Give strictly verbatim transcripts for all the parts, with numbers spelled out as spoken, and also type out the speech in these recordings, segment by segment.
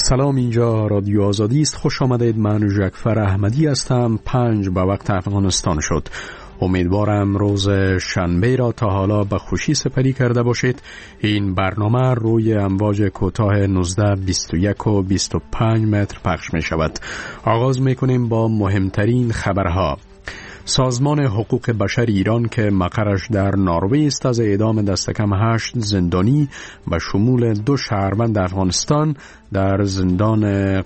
سلام، اینجا رادیو آزادی است. خوش آمدید. من جعفر احمدی هستم. پنج به وقت افغانستان شد. امیدوارم روز شنبه را تا حالا به خوشی سپری کرده باشید. این برنامه روی امواج کوتاه نوزده، بیست و یک و بیست و پنج متر پخش می شود. آغاز می کنیم با مهمترین خبرها. سازمان حقوق بشر ایران که مقرش در نروژ است از اعدام دست کم هشت زندانی و شمول دو شهروند افغانستان در زندان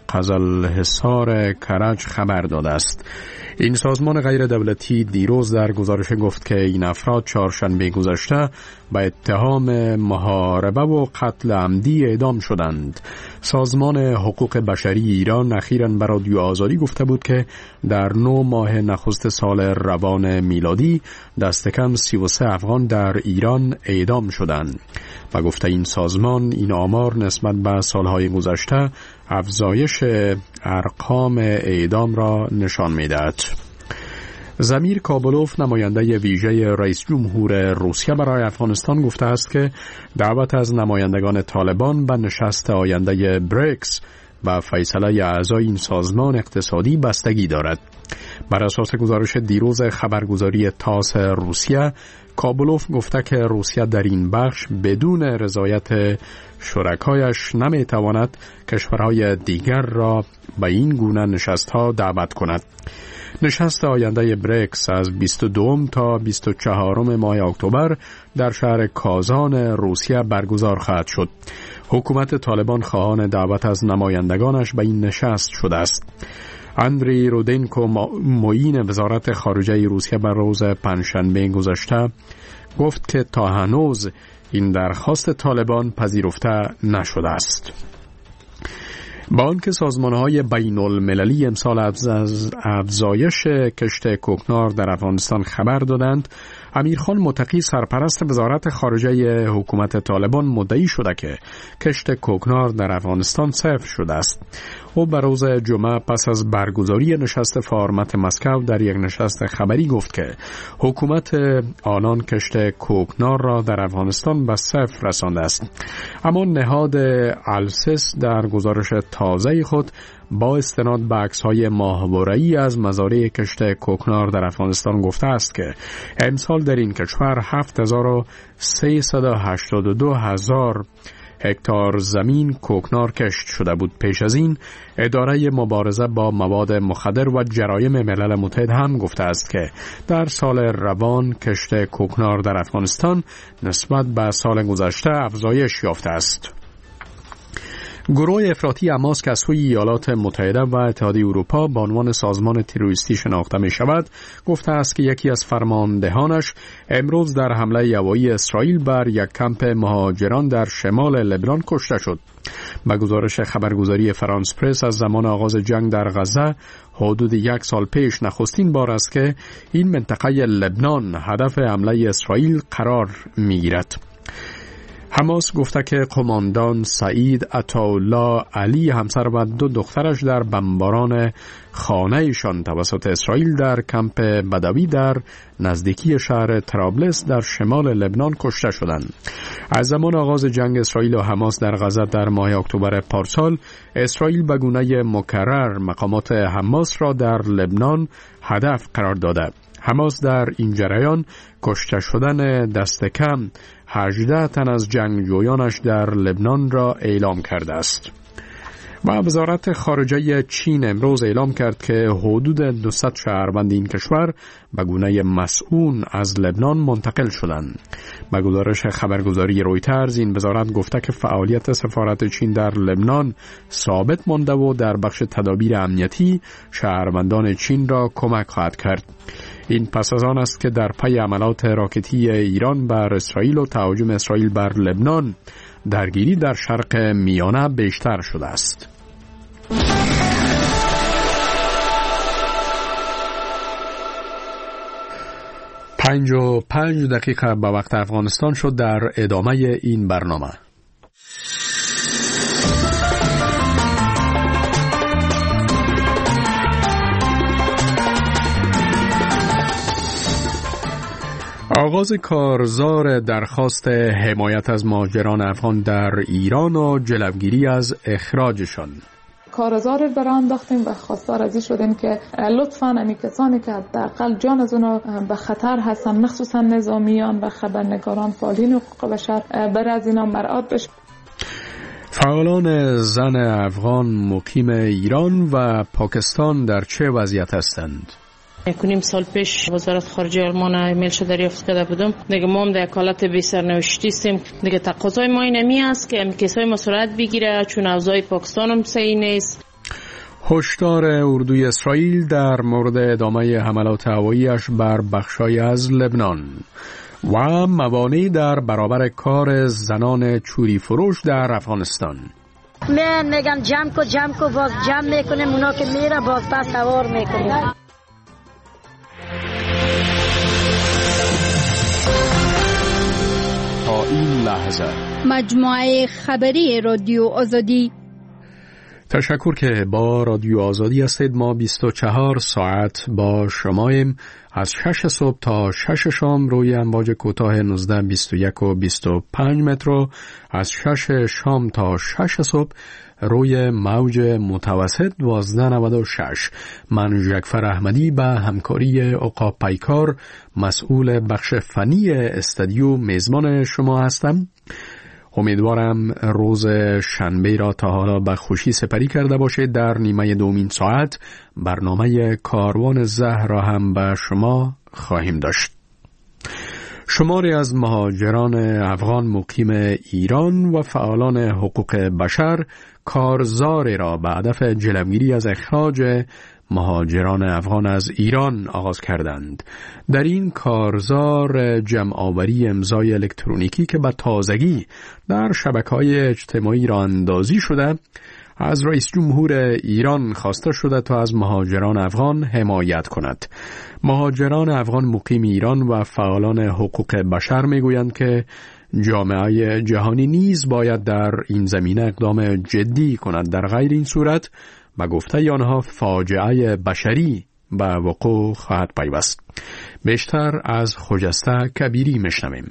قزلحصار کرج خبر داده است. این سازمان غیر دولتی دیروز در گزارش گفت که این افراد چهارشنبه گذشته به اتهام محاربه و قتل عمدی اعدام شدند. سازمان حقوق بشری ایران اخیراً به رادیو آزادی گفته بود که در نو ماه نخست سال روان میلادی دست کم سی و سه افغان در ایران اعدام شدند و گفته این سازمان این آمار نسبت به سالهای گذشته افزایش ارقام اعدام را نشان می‌دهد. زمیر کابلوف، نماینده ویژه رئیس جمهور روسیه برای افغانستان، گفته است که دعوت از نمایندگان طالبان به نشست آینده بریکس و فیصله اعضای این سازمان اقتصادی بستگی دارد. بر اساس گزارش دیروز خبرگزاری تاس روسیه، کابلوف گفته که روسیه در این بخش بدون رضایت شرکایش نمیتواند کشورهای دیگر را به این گونه نشست‌ها دعوت کند. نشست آینده بریکس از بیست و دو تا بیست و چهار ماه اکتبر در شهر کازان روسیه برگزار خواهد شد. حکومت طالبان خواهان دعوت از نمایندگانش به این نشست شده است. اندری رودنکو، معین وزارت خارجه روسیه، بر روز پنجشنبه گذشته گفت که تا هنوز این درخواست طالبان پذیرفته نشده است. با آنکه سازمان‌های بین المللی امسال از افزایش کشت کوکنار در افغانستان خبر دادند، امیرخان متقی، سرپرست وزارت خارجه حکومت طالبان، مدعی شده که کشت کوکنار در افغانستان صفر شده است. او به روز جمعه پس از برگزاری نشست فارمت مسکو در یک نشست خبری گفت که حکومت آنان کشت کوکنار را در افغانستان به صفر رسانده است. اما نهاد السس در گزارش تازه خود با استناد به عکس‌های ماهواره‌ای از مزارع کشت کوکنار در افغانستان گفته است که امسال در این کشور هفت هزار و سیصد و هشتاد و دو هزار هکتار زمین کوکنار کشت شده بود. پیش از این اداره مبارزه با مواد مخدر و جرایم ملل متحد هم گفته است که در سال روان کشت کوکنار در افغانستان نسبت به سال گذشته افزایش یافته است. گروه افراطی حماس که از سوی ایالات متحده و اتحادیه اروپا به عنوان سازمان تروریستی شناخته می شود، گفته است که یکی از فرماندهانش امروز در حمله هوایی اسرائیل بر یک کمپ مهاجران در شمال لبنان کشته شد. به گزارش خبرگزاری فرانس پرس، از زمان آغاز جنگ در غزه حدود یک سال پیش نخستین بار است که این منطقه لبنان هدف حمله اسرائیل قرار می گیرد. حماس گفته که قماندان سعید عطاالله علی، همسر و دو دخترش در بمباران خانه‌شان توسط اسرائیل در کمپ بدوی در نزدیکی شهر طرابلس در شمال لبنان کشته شدند. از زمان آغاز جنگ اسرائیل و حماس در غزه در ماه اکتبر پارسال، اسرائیل به گونه مکرر مقامات حماس را در لبنان هدف قرار داده. حماس در این جریان کشته شدن دست کم هجده تن از جنگجویانش در لبنان را اعلام کرده است. و وزارت خارجه چین امروز اعلام کرد که حدود دویست شهروند این کشور به گونه مسئول از لبنان منتقل شدند. به گزارش خبرگزاری رویترز، این وزارت گفته که فعالیت سفارت چین در لبنان ثابت مانده و در بخش تدابیر امنیتی شهروندان چین را کمک خواهد کرد. این پس از آن است که در پی حملات راکتی ایران بر اسرائیل و تهاجم اسرائیل بر لبنان، درگیری در شرق میانه بیشتر شده است. پنج و پنج دقیقه به وقت افغانستان شد. در ادامه این برنامه آغاز کارزار درخواست حمایت از مهاجران افغان در ایران و جلوگیری از اخراجشان. کارزار بر انداختیم و خواستار از این شدیم که لطفاً امی کسانی که حداقل جان از اونها به خطر هستن، مخصوصا نظامیان و خبرنگاران فعالین حقوق بشر، بر از اینا مراعات بشه. فعالان زن افغان مقیم ایران و پاکستان در چه وضعیت هستند؟ یکونیم سال پیش وزارت خارجه آلمان ایمیل شو دریافت کرده بودم. دیگه ما هم در حالت بی سرنوشتی هستیم. دیگه تقاضای ما اینمی است که کسای ما سرعت بگیره، چون اوضاع پاکستان هم صحیح نیست. هشدار اردوی اسرائیل در مورد ادامه حملات هوایی‌اش بر بخشای از لبنان و موانعی در برابر کار زنان چوری فروش در افغانستان. من میگم جمع کو جمع کو باز جمع میکنیم، اونا که میره باز پس سوار میکنیم. تا این لحظه مجموعه خبری رادیو آزادی. تشکر که با رادیو آزادی هستید. ما بیست و چهار ساعت با شماییم، از شش صبح تا شش شام روی امواج کوتاه نوزده بیست و یک و بیست و پنج متر، از شش شام تا شش صبح روی موج متوسط دوازده نود و شش. من جعفر احمدی به همکاری عقاب پیکار مسئول بخش فنی استودیو میزبان شما هستم. امیدوارم روز شنبه را تا حالا به خوشی سپری کرده باشید. در نیمه دومین ساعت برنامه کاروان زهر را هم به شما خواهیم داشت. شماری از مهاجران افغان مقیم ایران و فعالان حقوق بشر کارزاری را به هدف جلوگیری از اخراج مهاجران افغان از ایران آغاز کردند. در این کارزار جمع‌آوری امضای الکترونیکی که به تازگی در شبکه‌های اجتماعی راه اندازی شده، از رئیس جمهور ایران خواسته شده تا از مهاجران افغان حمایت کند. مهاجران افغان مقیم ایران و فعالان حقوق بشر میگویند که جامعه جهانی نیز باید در این زمینه اقدام جدی کند. در غیر این صورت به گفته آنها فاجعه بشری به وقوع خواهد پیوست. بیشتر از خجسته کبیری میشنویم.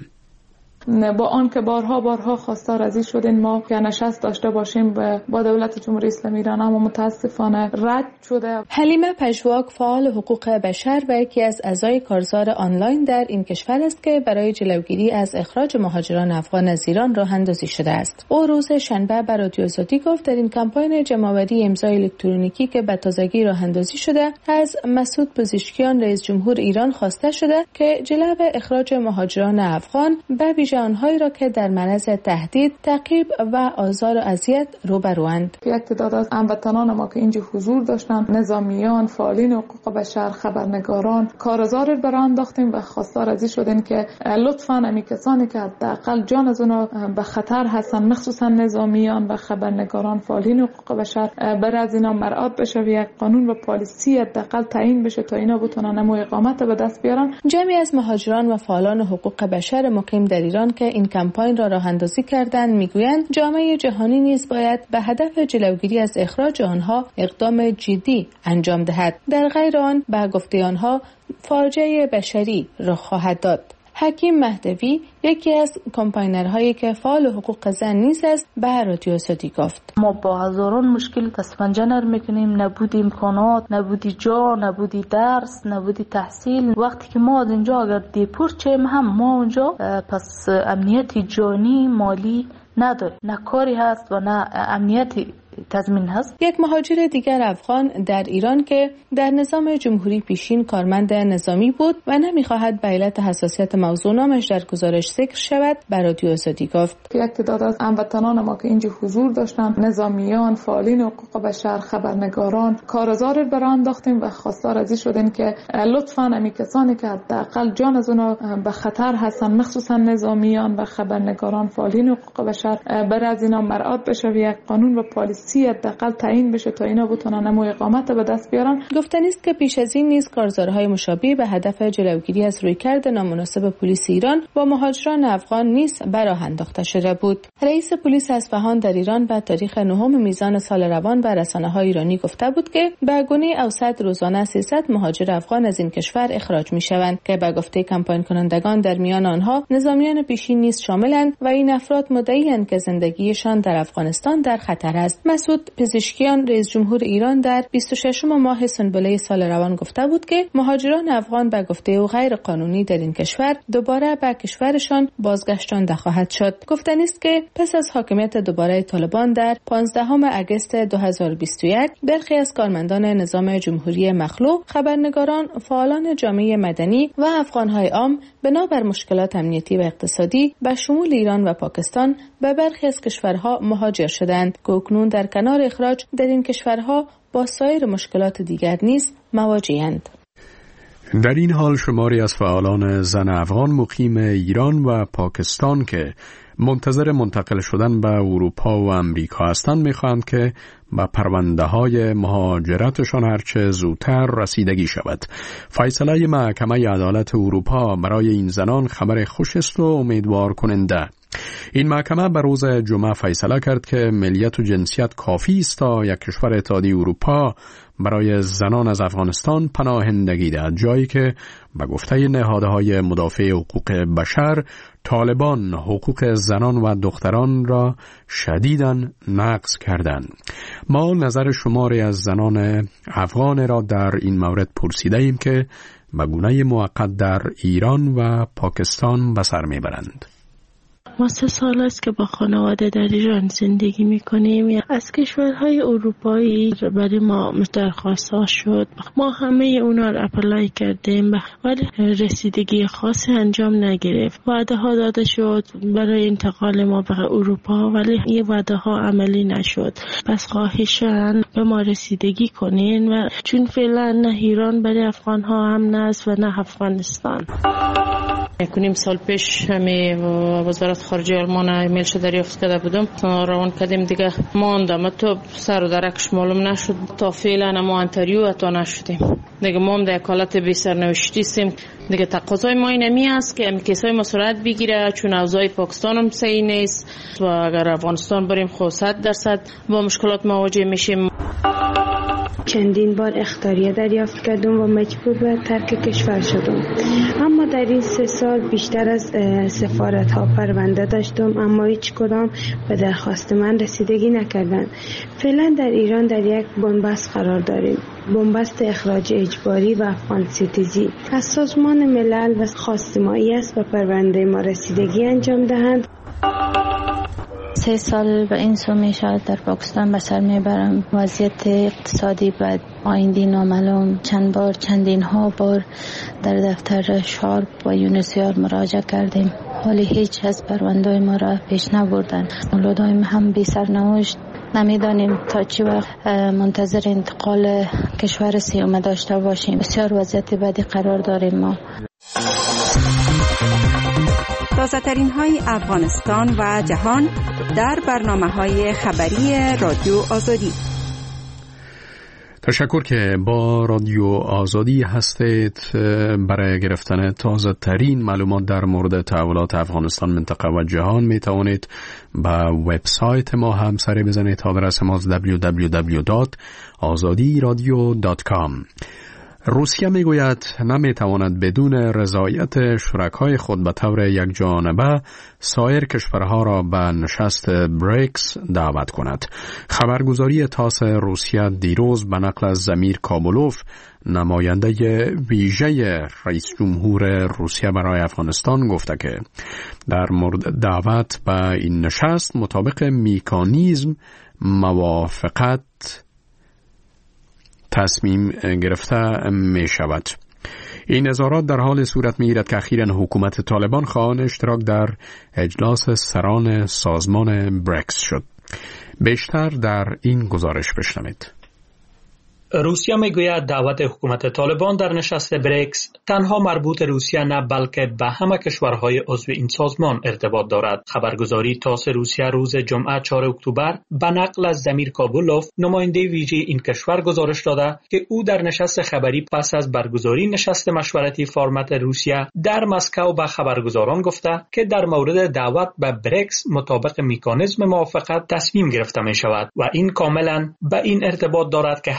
با آن که بارها بارها خواستار از این شدیم ما که نشست داشته باشیم با دولت جمهوری اسلامی ایران، اما متاسفانه رد شده. حلیمه پژواک فعال حقوق بشر و یکی از اعضای کارزار آنلاین در این کشور است که برای جلوگیری از اخراج مهاجران افغان از ایران راه اندازی شده است. او روز شنبه به رادیو آزادی گفت در این کمپاین جمع‌آوری امضای الکترونیکی که به تازگی راه اندازی شده، از مسعود پزشکیان رئیس جمهور ایران خواسته شده که جلو اخراج مهاجران افغان به ویژه آنهایی را که در معرض تهدید، تعقیب و آزار و اذیت روبروند. یک تعداد از هموطنان ما که اینجا حضور داشتن، نظامیان، فعالین حقوق بشر، خبرنگاران، کارزار بر انداختیم و خواستار از این شدیم که لطفاً امی کسانی که حداقل جان از اونها به خطر هستن، مخصوصا نظامیان و خبرنگاران، فعالین حقوق بشر، بر از اینا مراعات بشه و یک قانون و پالیسی حداقل تعیین بشه تا اینا بتونن نمو اقامت به دست بیارن. جمعی از مهاجران و فعالان حقوق بشر مقیم در ایران که این کمپاین را راه اندازی کردند میگویند جامعه جهانی نیز باید به هدف جلوگیری از اخراج آنها اقدام جدی انجام دهد. در غیر آن به گفته آنها فاجعه بشری رخ خواهد داد. حکیم مهدوی یکی از کمپاینرهایی که فعال حقوق زن نیز است به رادیو آزادی گفت: ما با هزاران مشکل دست پنجه نرم میکنیم، نبودی امکانات، نبودی جا، نبودی درس، نبودی تحصیل. وقتی که ما از اینجا اگر دیپورت شیم هم ما اونجا پس امنیت جانی مالی نداریم، نه کاری هست و نه امنیتی تضمین هست. یک مهاجر دیگر افغان در ایران که در نظام جمهوری پیشین کارمند نظامی بود و نمیخواهد به علت حساسیت موضوع نامش در گزارش ذکر شود به رادیو آزادی گفت: یک تعداد از هموطنان ما که اینجا حضور داشتن، نظامیان، فعالین حقوق بشر، خبرنگاران، کارزار بر انداختیم و خواستار از این شدیم که لطفاً امی کسانی که حداقل جان از اونها به خطر هستن، مخصوصا نظامیان و خبرنگاران، فعالین حقوق بشر، بر از اینا مراعات بشه و یک قانون و پالیسی حداقل تعیین بشه تا اینا بتونن نمو اقامت به دست بیارن. گفتنی است که پیش از این نیز کارزارهای مشابه به هدف جلوگیری از رویکرد نامناسب پلیس ایران با مهاجران افغان نیز به راه انداخته شده بود. رئیس پلیس اصفهان در ایران به تاریخ نهم میزان سال روان به رسانه‌های ایرانی گفته بود که به گونه اوسط روزانه سیصد مهاجر افغان از این کشور اخراج میشوند که به گفته کمپاین کنندگان در میان آنها نظامیان پیشین نیز شاملند و این افراد مدعی‌اند که زندگیشان در افغانستان در خطر است. مسئول مسعود پزشکیان رئیس جمهور ایران در بیست و ششم ماه سنبله سال روان گفته بود که مهاجران افغان به گفته او غیر قانونی در این کشور دوباره به کشورشان بازگشتانده خواهد شد. گفتنی است که پس از حاکمیت دوباره طالبان در پانزدهم اگست دو هزار و بیست و یک برخی از کارمندان نظام جمهوری مخلوع، خبرنگاران، فعالان جامعه مدنی و افغان‌های عام بنابر مشکلات امنیتی و اقتصادی به شمول ایران و پاکستان به برخی از کشورها مهاجر شدند که اکنون در کنار اخراج در این کشورها با سایر مشکلات دیگر نیز مواجه‌اند. در این حال شماری از فعالان زن افغان مقیم ایران و پاکستان که منتظر منتقل شدن به اروپا و امریکا هستند می‌خواهند که به پرونده‌های مهاجرتشان هرچه زودتر رسیدگی شود. فیصله محکمه عدالت اروپا برای این زنان خبر خوش است و امیدوار کننده. این محکمه به روز جمعه فیصله کرد که ملیت و جنسیت کافی است تا یک کشور اتحادیه اروپا برای زنان از افغانستان پناهندگی دهد، جایی که به گفته نهادهای مدافع حقوق بشر طالبان حقوق زنان و دختران را شدیداً نقض کردند. ما نظر شماری از زنان افغان را در این مورد پرسیده ایم که به گونه موقت در ایران و پاکستان به سر میبرند. ما سه سال است که با خانواده در ایران زندگی میکنیم. از کشورهای اروپایی برای ما درخواست ها شد، ما همه اونا رو اپلای کردیم ولی رسیدگی خاصی انجام نگرفت. وعده ها داده شد برای انتقال ما به اروپا ولی این وعده ها عملی نشد. پس خواهشاً به ما رسیدگی کنین و چون فعلا نه ایران برای افغان ها هم نست و نه افغانستان. کنیم سال پیش همه وزارت خارجه آلمان ایمیل شده دریافت کرده بودم، روان کردیم دیگه ماندم تو سر و درکش معلوم نشد تا فعلا ما انتریو عطا نشدیم دیگه. ما هم در حالت بی سرنوشتی هستیم دیگه. تقاضای ما اینمی است که کیسای ما سرعت بگیره چون اوضاع پاکستان هم صحیح نیست و اگر افغانستان بریم خود صد درصد با مشکلات مواجه میشیم. چندین بار اخطاریه دریافت کردم و مجبور به ترک کشور شدم، اما در این سه سال بیشتر از سفارت ها پرونده داشتم اما هیچ کدام به درخواست من رسیدگی نکردند. فعلا در ایران در یک بنبست قرار داریم، بنبست اخراج اجباری و افغان ستیزی. از سازمان ملل و خواستمایی است به پرونده ما رسیدگی انجام دهند. سه سال به این سو می شود در پاکستان به سر می برم. وضعیت اقتصادی بد، آیندی نامعلوم. چند بار چندین ها بار در دفتر شارپ و یونسیار مراجعه کردیم ولی هیچ از پرونده‌های ما را پیش نبردن. اولادایم هم بی سرنوشت، نمیدانیم تا چی وقت منتظر انتقال کشور سیومه داشته باشیم. بسیار وضعیت بدی قرار داریم ما. تازه ترین های افغانستان و جهان در برنامه های خبری رادیو آزادی. تشکر که با رادیو آزادی هستید. برای گرفتن تازه ترین معلومات در مورد تحولات افغانستان، منطقه و جهان می توانید به وبسایت ما هم سری بزنید. آدرس ما دبلیو دبلیو دبلیو دات آزادی رادیو دات کام. روسیه میگوید نمیتواند بدون رضایت شرکای خود به طور یک جانبه سایر کشورها را به نشست بریکس دعوت کند. خبرگزاری تاس روسیه دیروز به نقل از زمیر کابولوف، نماینده ویژه رئیس جمهور روسیه برای افغانستان، گفته که در مورد دعوت به این نشست مطابق مکانیزم موافقت تصمیم گرفته می شود. این اظهارات در حال صورت می گیرد که اخیراً حکومت طالبان خواهان اشتراک در اجلاس سران سازمان بریکس شد. بیشتر در این گزارش بشنوید. روسیه میگوید دعوت حکومت طالبان در نشست بریکس تنها مربوط روسیه نه بلکه به همه کشورهای عضو این سازمان ارتباط دارد. خبرگزاری تاس روسیه روز جمعه چهارم اکتبر به نقل از زمیر کابولوف، نماینده ویژه این کشور، گزارش داده که او در نشست خبری پس از برگزاری نشست مشورتی فرمت روسیه در مسکو به خبرگزاران گفته که در مورد دعوت به بریکس مطابق مکانیزم موافقت تصمیم گرفته می شود و این کاملا به این ارتباط دارد که همه اعضای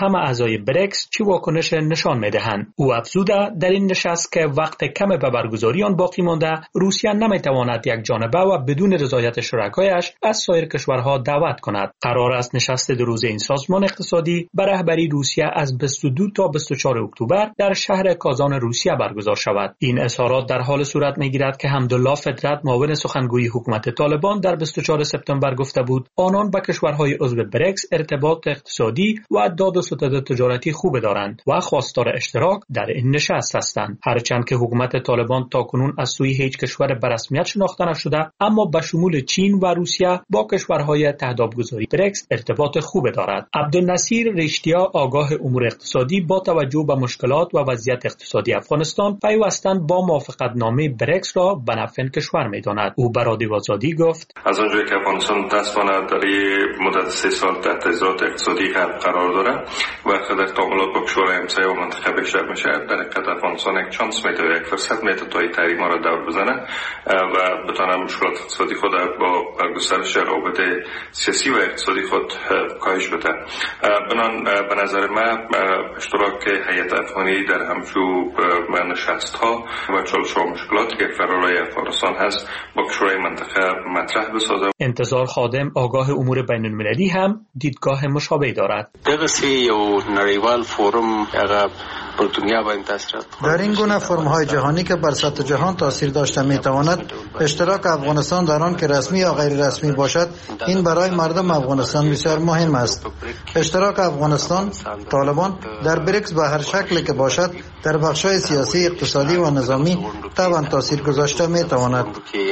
اعضای برکس چه واکنش نشان می‌دهند. او افزوده در این نشست که وقت کم به برگزاری آن باقی مانده، روسیه نمی‌تواند یک جانبه و بدون رضایت شرکایش از سایر کشورها دعوت کند. قرار است نشست دو روزه این سازمان اقتصادی به رهبری روسیه از بیست و دو تا بیست و چهار اکتبر در شهر کازان روسیه برگزار شود. این اظهارات در حال صورت می‌گیرد که حمدالله فدرت معاون سخنگوی حکومت طالبان در بیست و چهارم سپتامبر گفته بود آنان با کشورهای عضو برکس ارتباط اقتصادی و داد و ستد تجارتی خوب دارند و خواستار اشتراک در این نشست هستند. هرچند که حکومت طالبان تاکنون از سوی هیچ کشور به رسمیت شناخته نشده، اما به شمول چین و روسیه با کشورهای تهدابگذاری برکس ارتباط خوب دارد. عبدالنصیر رشتیا آگاه امور اقتصادی با توجه به مشکلات و وضعیت اقتصادی افغانستان پیوستن با موافقتنامه برکس را به نفع کشور می‌داند. او برای رادیو آزادی گفت: از اونجایی که افغانستان متأسفانه در مدت سه سال تحت اضطراب اقتصادی قرار داره و در تعاملات با کشورهای همسایه و منطقه بیشتر میشه، در حقیقت افغانستان یک چانس میده، یک فرصت میده تا این تحریما را دور بزنه و بتونه مشکلات اقتصادی خود با گسترش روابط سیاسی و اقتصادی خود کاهش بده. بنان به نظر من اشتراک هیئت افغانی در همچو نشست‌ها و چالش و مشکلاتی که فرارای افغانستان هست با کشورهای منطقه مطرح بسازه. انتظار خادم آگاه امور بین المللی هم دیدگاه مشابه دارد. دغسی یو نړیوال فورم هغه در این گونه فرم‌های جهانی که بر سطح جهان تاثیر داشته می‌تواند اشتراک افغانستان در آن که رسمی یا غیر رسمی باشد، این برای مردم افغانستان بسیار مهم است. اشتراک افغانستان طالبان در برکس به هر شکلی که باشد در بخش‌های سیاسی، اقتصادی و نظامی طبعا تاثیر گذاشته می‌تواند.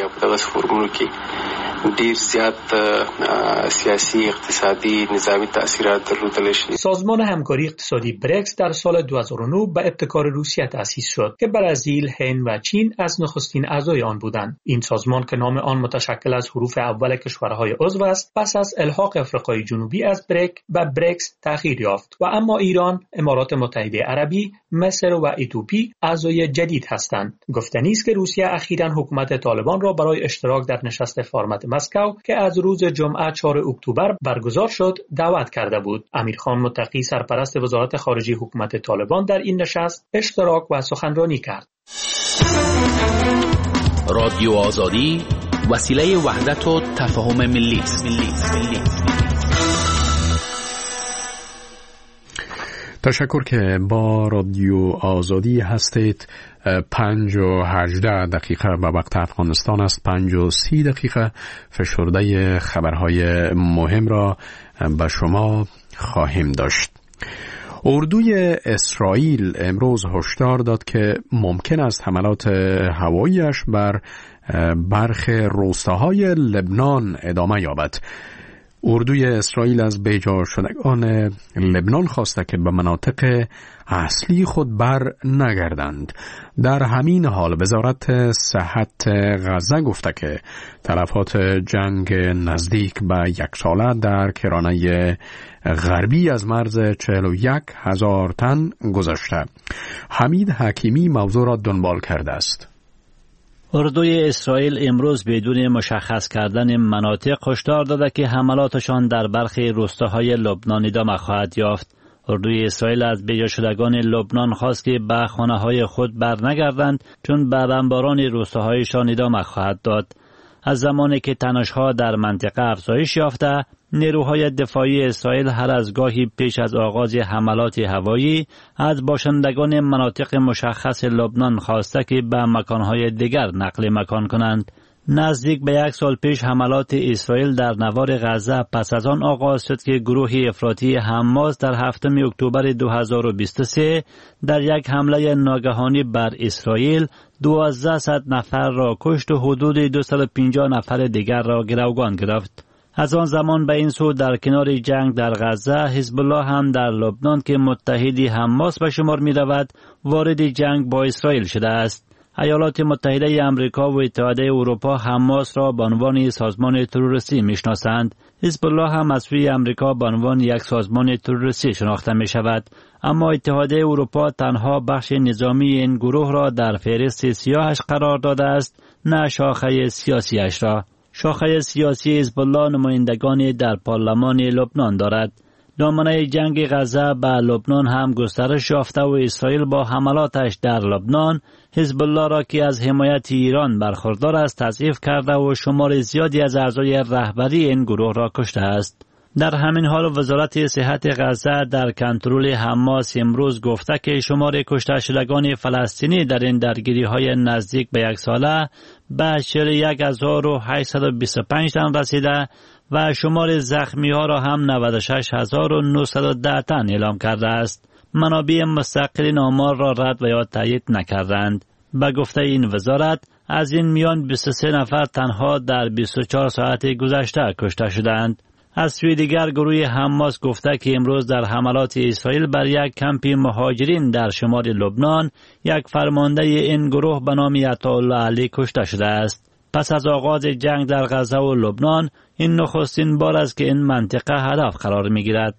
ډیر زیات سیاسی، اقتصادی، نظامی تاثیرات درلودلی شي. سازمان همکاری اقتصادی برکس در سال دو هزار و نه به ابتکار روسیه تأسیس شد که برزیل، هند و چین از نخستین اعضای آن بودند. این سازمان که نام آن متشکل از حروف اول کشورهای عضو است، پس از الحاق افریقای جنوبی از برک به برکس تغییر یافت و اما ایران، امارات متحده عربی، مصر و اتیوپی اعضای جدید هستند. گفتنی است که روسیه اخیراً حکومت طالبان را برای اشتراک در نشست فرمت مسکو که از روز جمعه چهارم اکتبر برگزار شد دعوت کرده بود. امیرخان متقی سرپرست وزارت خارجه حکومت طالبان در این نشست اشتراک و سخنرانی کرد. رادیو آزادی وسیله وحدت و تفاهم ملی است. تشکر که با رادیو آزادی هستید. پنج و هجده دقیقه به وقت افغانستان است. پنج و سی دقیقه فشرده خبرهای مهم را به شما خواهیم داشت. اردوی اسرائیل امروز هشدار داد که ممکن است حملات هوایی‌اش بر برخی روستاهای لبنان ادامه یابد. اردوی اسرائیل از بیجا شدگان لبنان خواسته که به مناطق اصلی خود بر نگردند. در همین حال وزارت صحت غزه گفته که تلفات جنگ نزدیک به یک ساله در کرانه غربی از مرز چهل و یک هزار تن گذشته. حمید حکیمی موضوع را دنبال کرده است. اردوی اسرائیل امروز بدون مشخص کردن مناطق هشدار داده که حملاتشان در برخی روستاهای لبنان ادامه خواهد یافت. اردوی اسرائیل از بیجا شدگان لبنان خواست که به خانه‌های خود برنگردند چون به بمباران روستاهایشان ادامه خواهد داد. از زمانی که تنش‌ها در منطقه افزایش یافته، نیروهای دفاعی اسرائیل هر از گاهی پیش از آغاز حملات هوایی از باشندگان مناطق مشخص لبنان خواسته که به مکانهای دیگر نقل مکان کنند. نزدیک به یک سال پیش حملات اسرائیل در نوار غزه پس از آن آغاز شد که گروه افراطی حماس در هفتم اکتبر دو هزار و بیست و سه در یک حمله ناگهانی بر اسرائیل دوازده صد نفر را کشت و حدود دویست و پنجاه نفر دیگر را گروگان گرفت. از آن زمان به این سو در کنار جنگ در غزه، حزب الله هم در لبنان که متحدی حماس به شمار می رود وارد جنگ با اسرائیل شده است. ایالات متحده آمریکا و اتحادیه اروپا حماس را به عنوان سازمان تروریستی میشناسند. حزب الله هم از سوی آمریکا به عنوان یک سازمان تروریستی شناخته می شود. اما اتحادیه اروپا تنها بخش نظامی این گروه را در فهرست سیاهش قرار داده است، نه شاخه سیاسیش را. شاخه سیاسی حزب الله نمایندگانی در پارلمان لبنان دارد. دامنه جنگ غزه به لبنان هم گسترش یافته و اسرائیل با حملاتش در لبنان حزب الله را که از حمایت ایران برخوردار است تضعیف کرده و شمار زیادی از اعضای رهبری این گروه را کشته است. در همین حال وزارت صحت غزه در کنترل حماس امروز گفته که شمار کشته شدگان فلسطینی در این درگیری های نزدیک به یک ساله به چهل و یک هزار و هشتصد و بیست و پنج تن رسیده و شمار زخمی ها را هم نود و شش هزار و نهصد و ده تن اعلام کرده است. منابع مستقل آمار را رد و یا تایید نکردند. به گفته این وزارت از این میان بیست و سه نفر تنها در بیست و چهار ساعت گذشته کشته شدند. از سوی دیگر گروه حماس گفته که امروز در حملات اسرائیل بر یک کمپ مهاجرین در شمال لبنان یک فرمانده این گروه به نام عطاالله علی کشته شده است. پس از آغاز جنگ در غزه و لبنان این نخستین بار است که این منطقه هدف قرار می گیرد.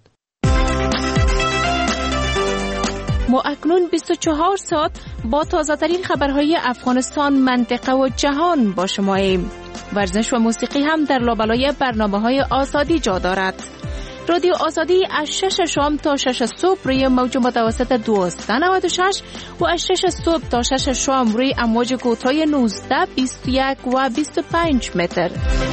ما اکنون بیست و چهار ساعت با تازه ترین خبرهای افغانستان، منطقه و جهان با شما ایم. ورزش و موسیقی هم در لابلای برنامه‌های آزادی جا دارد. رادیو آزادی از شش شام تا شش صبح روی موج متوسط دویست و نود و شش و از شش صبح تا شش شام روی امواج کوتاه نوزده، بیست و یک و بیست و پنج متر.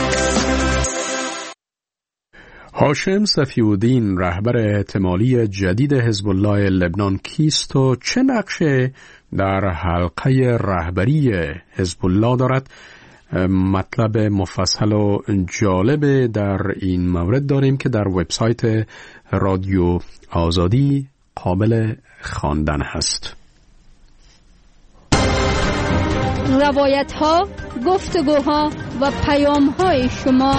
هاشم صفی‌الدین رهبر احتمالی جدید حزب الله لبنان کیست و چه نقشه در حلقه رهبری حزب الله دارد؟ مطلب مفصل و جالب در این مورد داریم که در وبسایت رادیو آزادی قابل خواندن هست. روایت ها، گفتگوها و پیام های شما.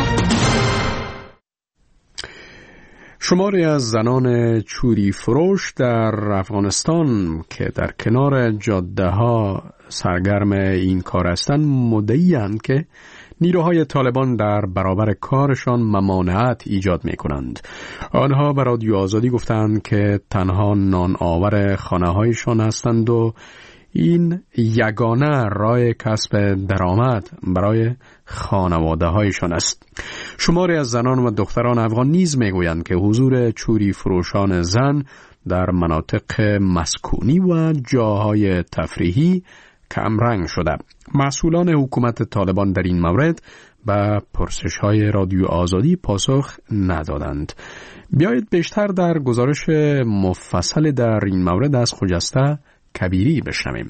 شماری از زنان چوری فروش در افغانستان که در کنار جاده ها سرگرم این کار هستند مدعی‌اند که نیروهای طالبان در برابر کارشان ممانعت ایجاد می کنند. آنها به رادیو آزادی گفتند که تنها نان آور خانه هایشان هستند و این یگانه راه کسب درآمد برای خانواده هایشان است. شماری از زنان و دختران افغان نیز میگویند که حضور چوری فروشان زن در مناطق مسکونی و جاهای تفریحی کمرنگ شده. مسئولان حکومت طالبان در این مورد به پرسش های رادیو آزادی پاسخ ندادند. بیایید بیشتر در گزارش مفصل در این مورد از خجسته کبیری بشنویم.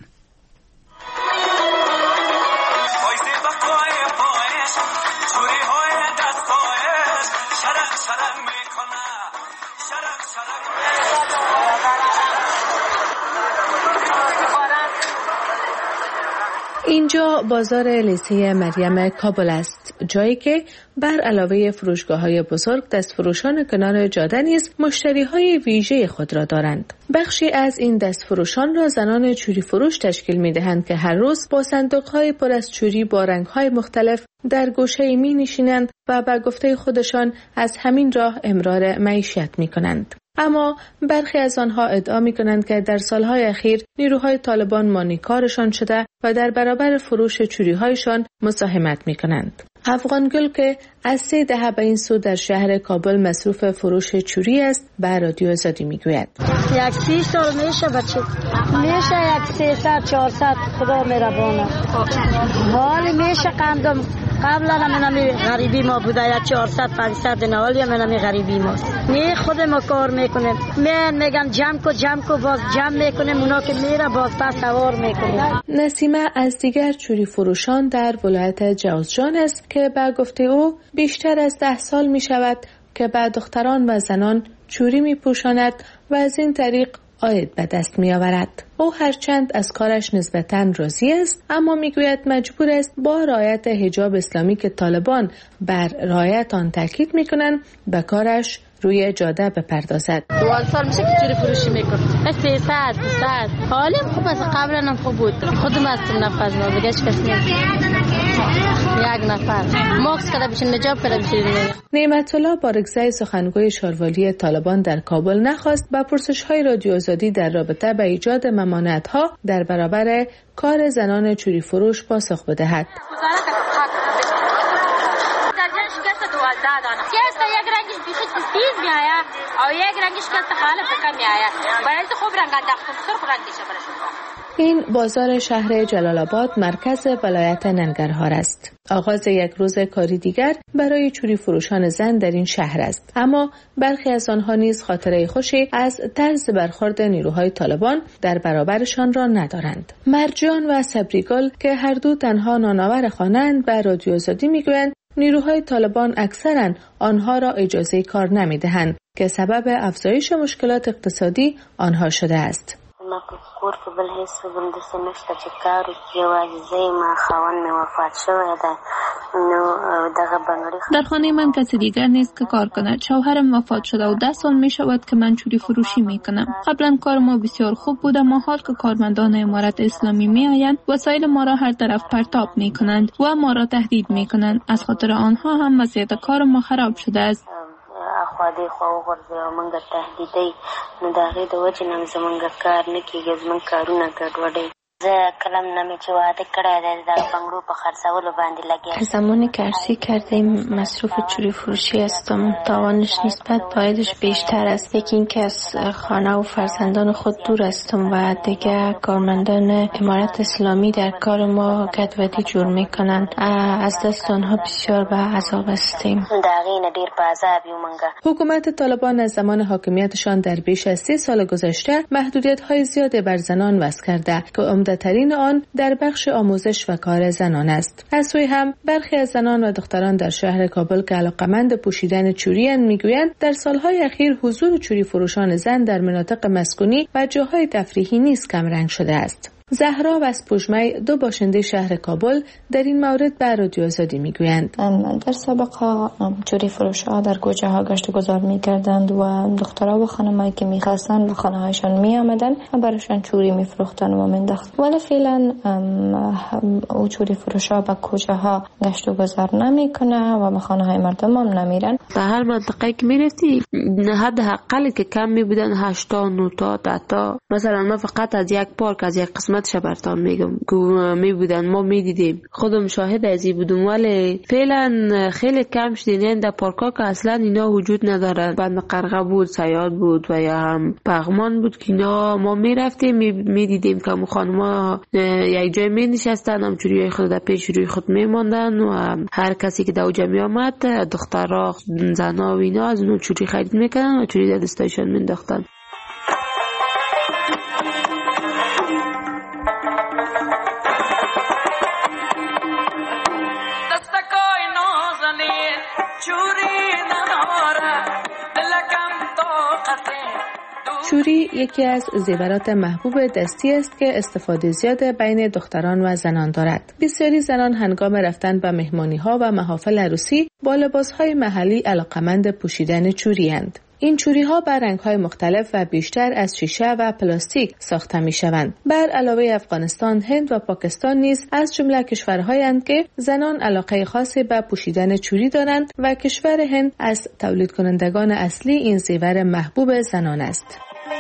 اینجا بازار لیسه مریم کابل است، جایی که بر علاوه فروشگاه‌های بزرگ دستفروشان کنار جاده نیز مشتری‌های ویژه خود را دارند. بخشی از این دستفروشان را زنان چوری فروش تشکیل می‌دهند که هر روز با صندوق‌های پر از چوری با رنگ‌های مختلف در گوشه می‌نشینند و به گفته خودشان از همین راه امرار معیشت می‌کنند. اما برخی از آنها ادعا می‌کنند که در سالهای اخیر نیروهای طالبان مانیکارشان شده و در برابر فروش چوری‌هایشان مساهمت می‌کنند. افغان گل که از سه دهه به این سو در شهر کابل مصروف فروش چوری است به رادیو آزادی میگوید. یک سی سال میشه بچه، میشه یک سیصد چهارصد، خدا مهربانه. حالی میشه قندم قبلا منمی غریبی ما بوده یک چهارصد پانصد نوالی منمی غریبی ماست. نی خود ما کار میکنیم، من میگم جمع کو جمع کو باز جمع میکنیم، اونا که میره باز پس سوار میکنیم. نسیمه از دیگر چوری فروشان در ولایت جوزجان است که به گفته او بیشتر از ده سال می شود که به دختران و زنان چوری می پوشاند و از این طریق عاید به دست می آورد. او هرچند از کارش نسبتاً راضی است، اما می گوید مجبور است با رعایت حجاب اسلامی که طالبان بر رعایت آن تاکید می کنند به کارش روی جاده بپردازد. دوال سال میشه که چوری فروشی میکنم. سیصد بیست. حالم خوب از قبلا هم خوب بود. خودم هستم نفر ما دیگه کس نیست. یک نفر ماکس کده بشین نجاب کده بشین. نعمت الله بارگزای سخنگوی شاروالی طالبان در کابل نخواست با پرسش‌های رادیو آزادی در رابطه با ایجاد ممانعت‌ها در برابر کار زنان چوری فروش پاسخ بدهد. یک رنگش بیخود تیز میآید، او یک رنگش که تخالف کمی آید برای خوب رنگ انداختم سرخ رنگش برشون. این بازار شهر جلال آباد مرکز ولایت ننگرهار است. آغاز یک روز کاری دیگر برای چوری فروشان زن در این شهر است. اما برخی از آنها نیز خاطره خوشی از طرز برخورد نیروهای طالبان در برابرشان را ندارند. مرجان و صبریگل که هر دو تنها نانآور خوانند به رادیو آزادی میگویند نیروهای طالبان اکثرا آنها را اجازه کار نمیدهند که سبب افزایش مشکلات اقتصادی آنها شده است. ما کور کې بل هیڅ بل د سمشته چې کار یوازې زه ما خاوند مې وفات شوی ده نو دغه بنگړی در خانه من کسی دیگر نیست که کار کند. شوهرم وفات شده و ده سال می شود که من چوری فروشی می کنم. قبلا کار ما بسیار خوب بود اما حال که کارمندان امارت اسلامی می آیند وسایل ما را هر طرف پرتاب می کنند و ما را تهدید می کنند. از خاطر آنها هم وضعیت کار ما خراب شده است. خو دې خو ورځي او موږ تهدیدي نو دا غي د وجه نن زمونږ کار نه کیږي زمونږ کارونه ګډوډي زه کلم نمی چې واده کړی دی د بنگلو په خرڅولو باندې لګیا زمانی که عرضی کردیم مصروف چوری فروشی هستم تاوانش نسبت بایدش بیشتر است. یکی این که از خانه و فرزندان خود دور هستم و دیگه کارمندان امارت اسلامی در کار ما گدودی جور میکنن. از دست آنها بسیار به عذاب هستیم. حکومت طالبان از زمان حاکمیتشان در بیش از سی سال گذشته محدودیت های زیادی بر زنان وضع کرده که عمده‌ترین آن در بخش آموزش و کار زنان است. از سوی هم برخی از زنان و دختران در شهر کابل که علاقمند پوشیدن چوری میگویند در سالهای اخیر حضور چوری فروشان زن در مناطق مسکونی و جاهای تفریحی نیز کمرنگ شده است. زهرا و اسپوژمی دو باشنده شهر کابل در این مورد به رادیو آزادی میگویند در سابقه چوری فروش‌ها در کوچه ها گشت و گذار میکردند و دخترها و خانمایی که میخواستند به خانه هایشان میآمدند و برایشان چوری میفروختند و مینداختند. ولی فعلا او چوری فروش‌ها به کوچه ها گشت و گذار نمیکنه و به خانه های مردم هم نمیرن. در هر منطقه که میرفتی حد حقلی که کم میبودن هشت تا نه تا ده تا. مثلا ما فقط از یک پارک از یک قسمت شبرتان میگم که می بودن ما میدیدیم خودم شاهد ازی بودم ولی فعلا خیلی کم شدین در پارکا که اصلا اینا وجود نداره. بند قرقه بود سیاد بود و یا هم پغمان بود که اینا ما میرفتیم میدیدیم که هم خانما یک جای می نشستن هم چوری خود در پیش روی خود میماندن و هر کسی که در اوجه می آمد دخترها زنها و اینا از اونو چوری خرید میکنن و چوری در دستایشان مینداختن. چوری یکی از زیورات محبوب دستی است که استفاده زیاد بین دختران و زنان دارد. بسیاری زنان هنگام رفتن به مهمانی‌ها و محافل عروسی با لباس‌های محلی علاقمند پوشیدن چوری اند. این چوری ها بر رنگ های مختلف و بیشتر از شیشه و پلاستیک ساخته می شوند. بر علاوه افغانستان، هند و پاکستان نیز از جمله کشورهایی اند که زنان علاقه خاصی به پوشیدن چوری دارند و کشور هند از تولید کنندگان اصلی این زیور محبوب زنان است.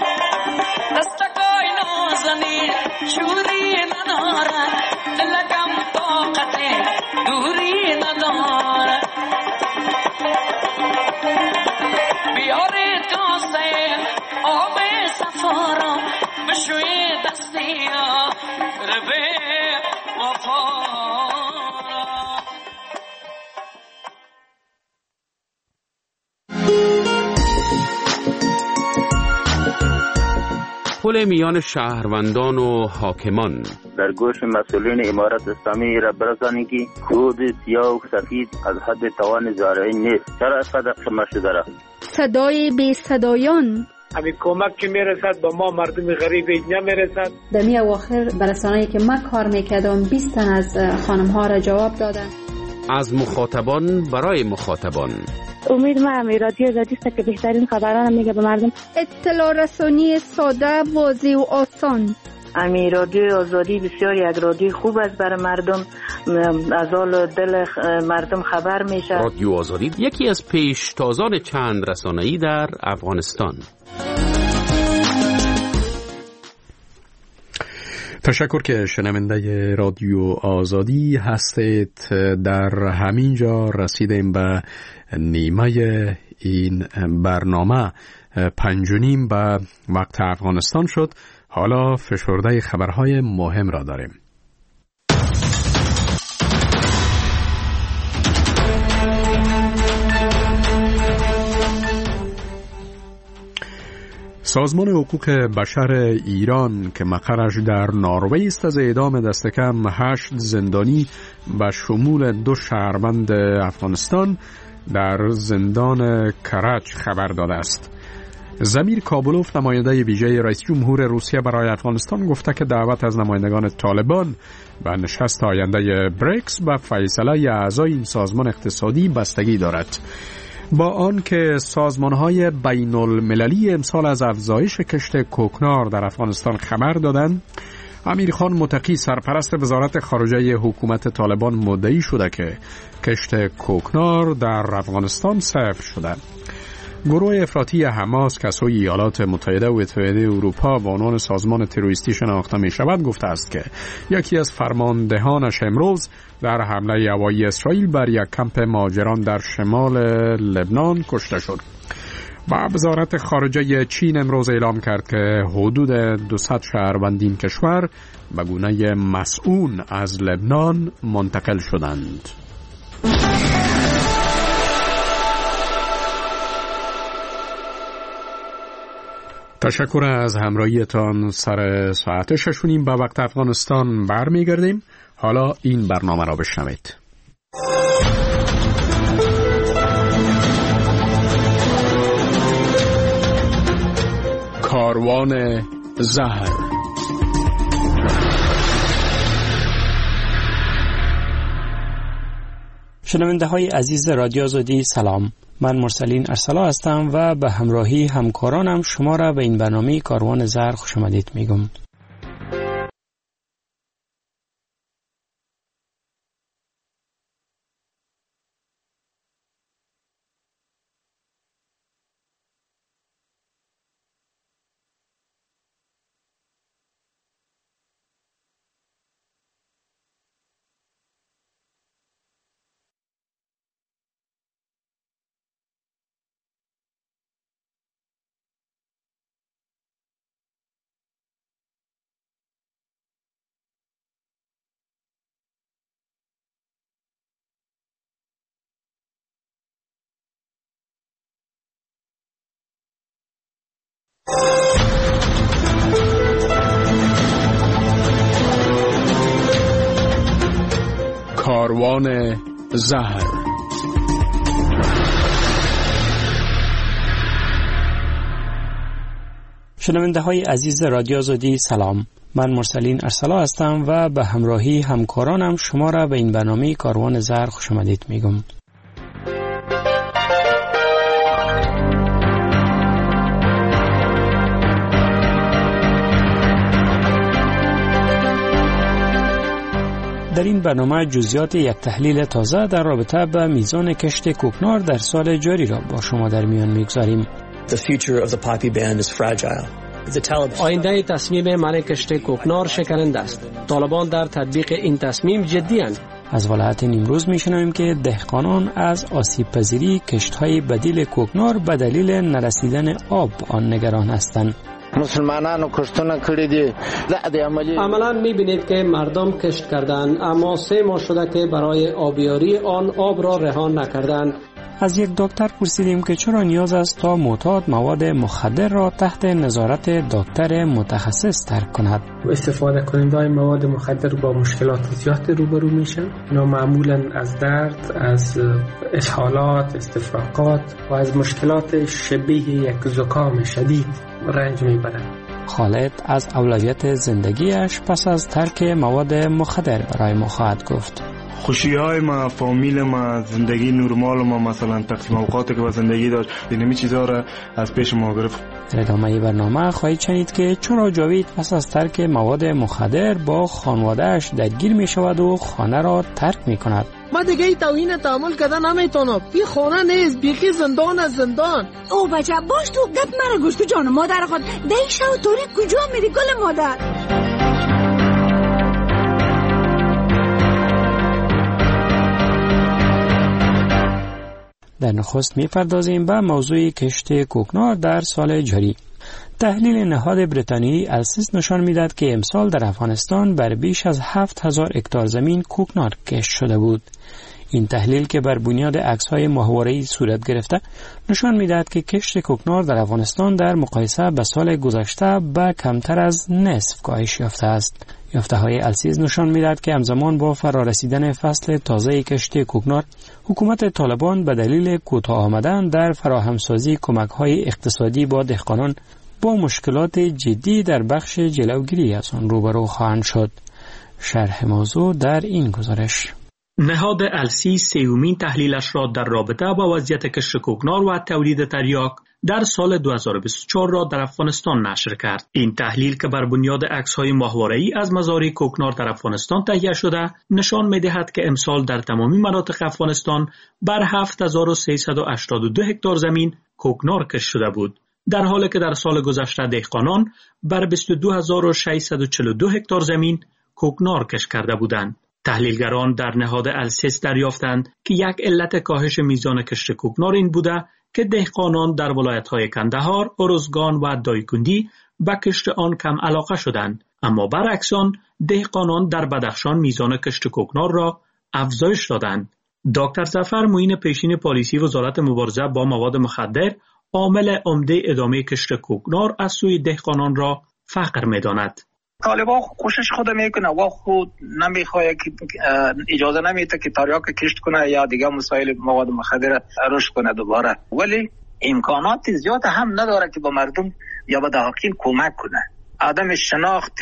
پل میان شهروندان و حاکمان در گوش مسئولین امارت اسلامی را برسانید که خود سیاه و سفید از حد توان زارعین نیست. چرا افراد شما شده را صدای بی صدایان همین کمک که میرسد با ما مردم غریب نمیرسد. در می اواخر برسانه‌ای که من کار میکردم بیست تن از خانم ها را جواب دادن. از مخاطبان برای مخاطبان امید ما هم رادیو آزادی است که بهترین خبران میگه به مردم. اطلاع رسانی ساده، واضح و آسان. امی رادیو آزادی بسیار یک رادیو خوب است برای مردم، از حال دل مردم خبر میشه. رادیو آزادی یکی از پیشتازان چند رسانه‌ای در افغانستان. تشکر که شنونده رادیو آزادی هستید. در همین جا رسیدیم به نیمه این برنامه پنج و نیم به وقت افغانستان شد. حالا فشرده خبرهای مهم را داریم. سازمان حقوق بشر ایران که مقرش در نروژ است از اعدام دست کم هشت زندانی به شمول دو شهروند افغانستان در زندان کرج خبر داده است. زمیر کابلوف، نماینده ویژه رئیس جمهور روسیه برای افغانستان، گفته که دعوت از نمایندگان طالبان به نشست آینده بریکس و فیصله اعضای این سازمان اقتصادی بستگی دارد. با آن که سازمان‌های بین المللی امسال از افزایش کشت کوکنار در افغانستان خبر دادند، امیرخان متقی، سرپرست وزارت خارجه حکومت طالبان، مدعی شده که کشت کوکنار در افغانستان صفر شده. گروه افراطی حماس که سوی ایالات متحده و اتحادیه اروپا به عنوان سازمان تروریستی شناخته می شود گفته است که یکی از فرماندهانش امروز در حمله هوایی اسرائیل بر یک کمپ مهاجران در شمال لبنان کشته شد. و وزارت خارجه چین امروز اعلام کرد که حدود دویست شهروند این کشور به گونه مسئول از لبنان منتقل شدند. تشکر از همراهیتان. سر ساعت شش و نیم به وقت افغانستان برمیگردیم. حالا این برنامه را بشنوید. کاروان زهر. شنونده های عزیز رادیو آزادی، سلام. من مرسلین ارسلا هستم و به همراهی همکارانم شما را به این برنامه کاروان زهر خوش آمدید میگم. کاروان زهر. شنونده های عزیز رادیو آزادی، سلام. من مرسلین ارسلا هستم و به همراهی همکارانم شما را به این برنامه کاروان زهر خوش آمدید میگم. در این برنامه جزئیات یک تحلیل تازه در رابطه با میزان کشت کوکنار در سال جاری را با شما در میان میگذاریم. آینده تصمیم منع کشت کوکنار شکننده است. طالبان در تطبیق این تصمیم جدی‌اند. از ولایت نیمروز میشنویم که دهقانان از آسیب پذیری کشت‌های بدیل کوکنار به دلیل نرسیدن آب آن نگران هستند. مسلمانانو کشتونه کړی دي. عملا میبینید که مردم کشت کردند اما سه ماه شده که برای آبیاری آن آب را رها نکردند. از یک دکتر پرسیدیم که چرا نیاز است تا معتاد مواد مخدر را تحت نظارت دکتر متخصص ترک کند. استفاده کننده مواد مخدر با مشکلات زیاد روبرو میشن. اینا معمولا از درد، از اسهالات، استفراغات و از مشکلات شبیه یک زکام شدید رنج میبرند. خالد از اولویت زندگیش پس از ترک مواد مخدر برای ما خواهد گفت. خوشی های ما، فامیل ما، زندگی نرمال ما، مثلا تقسیم اوقاتی که با زندگی داشت، اینمی چیزها را از پیش ما گرفت. در ادامه برنامه خواهید شنید که چرا جاوید پس از ترک مواد مخدر با خانواده‌اش درگیر می شود و خانه را ترک می کند. ما دیگه ای توهین تحمل کردن نمیتونم. بی خانه نیست، بیخی زندان از زندان. او بچه باش تو گپ مرا گوش تو جان مادر خود. دیشا و توری کجا میری گل مادر؟ در نخست می‌پردازیم به موضوع کشت کوکنار در سال جاری. تحلیل نهاد بریتانیایی السیس نشان می‌دهد که امسال در افغانستان بر بیش از هفت هزار هکتار زمین کوکنار کشت شده بود. این تحلیل که بر بنیاد عکس‌های ماهواره‌ای صورت گرفته نشان می‌دهد که کشت کوکنار در افغانستان در مقایسه با سال گذشته به کمتر از نصف کاهش یافته است. یافته‌های السیز نشان می‌دهد که همزمان با فرارسیدن فصل تازه کشت کوکنار، حکومت طالبان به دلیل کوتاه آمدن در فراهمسازی کمک‌های اقتصادی با دهقانان با مشکلات جدی در بخش جلوگیری از آن روبرو خواهند شد. شرح موضوع در این گزارش. نهاد السی سیومین تحلیلش را در رابطه با وضعیت کشت کوکنار و تولید تریاک در سال دو هزار و بیست و چهار را در افغانستان نشر کرد. این تحلیل که بر بنیاد عکس‌های ماهواره‌ای از مزارع کوکنار در افغانستان تهیه شده، نشان می‌دهد که امسال در تمامی مناطق افغانستان بر هفت هزار و سیصد و هشتاد و دو هکتار زمین کوکنار کشت شده بود، در حالی که در سال گذشته دهقانان بر بیست و دو هزار و ششصد و چهل و دو هکتار زمین کوکنار کشت کرده بودند. تحلیلگران در نهاد السیس دریافتند که یک علت کاهش میزان کشت کوکنار این بوده که دهقانان در ولایت‌های کندهار، ارزگان و دایکندی به کشت آن کم علاقه شدند، اما برعکس آن دهقانان در بدخشان میزان کشت کوکنار را افزایش دادند. دکتر ظفر معین پیشین پالیسی وزارت مبارزه با مواد مخدر عامل عمده ادامه کشت کوکنار از سوی دهقانان را فقر می‌داند. طالبان کوشش خود میکنه و خود نمیخواد که اجازه نمیده که تریاک کشت کنه یا دیگه مسائل مواد مخدر رشد کنه دوباره، ولی امکانات زیاد هم نداره که با مردم یا با دهقان کمک کنه. عدم شناخت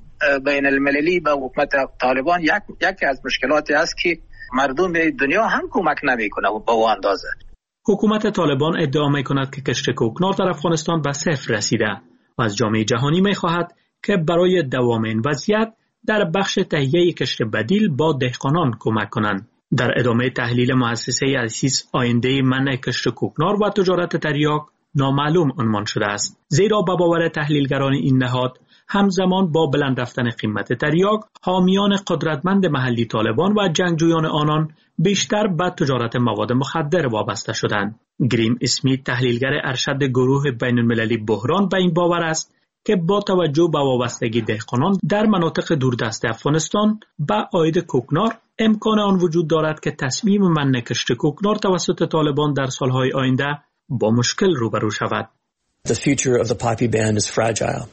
بین المللی به حکومت طالبان یک یکی از مشکلاتی است که مردم دنیا هم کمک نمیکنه و با اون اندازه. حکومت طالبان ادعا میکند که کشت کوکنار در افغانستان به صفر رسیده و از جامعه جهانی میخواهد که برای دوام این وضعیت در بخش تهیه کشت بدیل با دهقانان کمک کنند. در ادامه تحلیل مؤسسه السیس آینده منع کشت کوکنار و تجارت تریاک نامعلوم عنوان شده است، زیرا به باور تحلیلگران این نهاد همزمان با بلند رفتن قیمت تریاک، حامیان قدرتمند محلی طالبان و جنگجویان آنان بیشتر به تجارت مواد مخدر وابسته شدند. گریم اسمیت تحلیلگر ارشد گروه بین المللی بحران به این باور است که با توجه به وابستگی دهقانان در مناطق دوردست افغانستان به عاید کوکنار، امکان آن وجود دارد که تصمیم منع کشت کوکنار توسط طالبان در سالهای آینده با مشکل روبرو شود. The future of the poppy ban is fragile.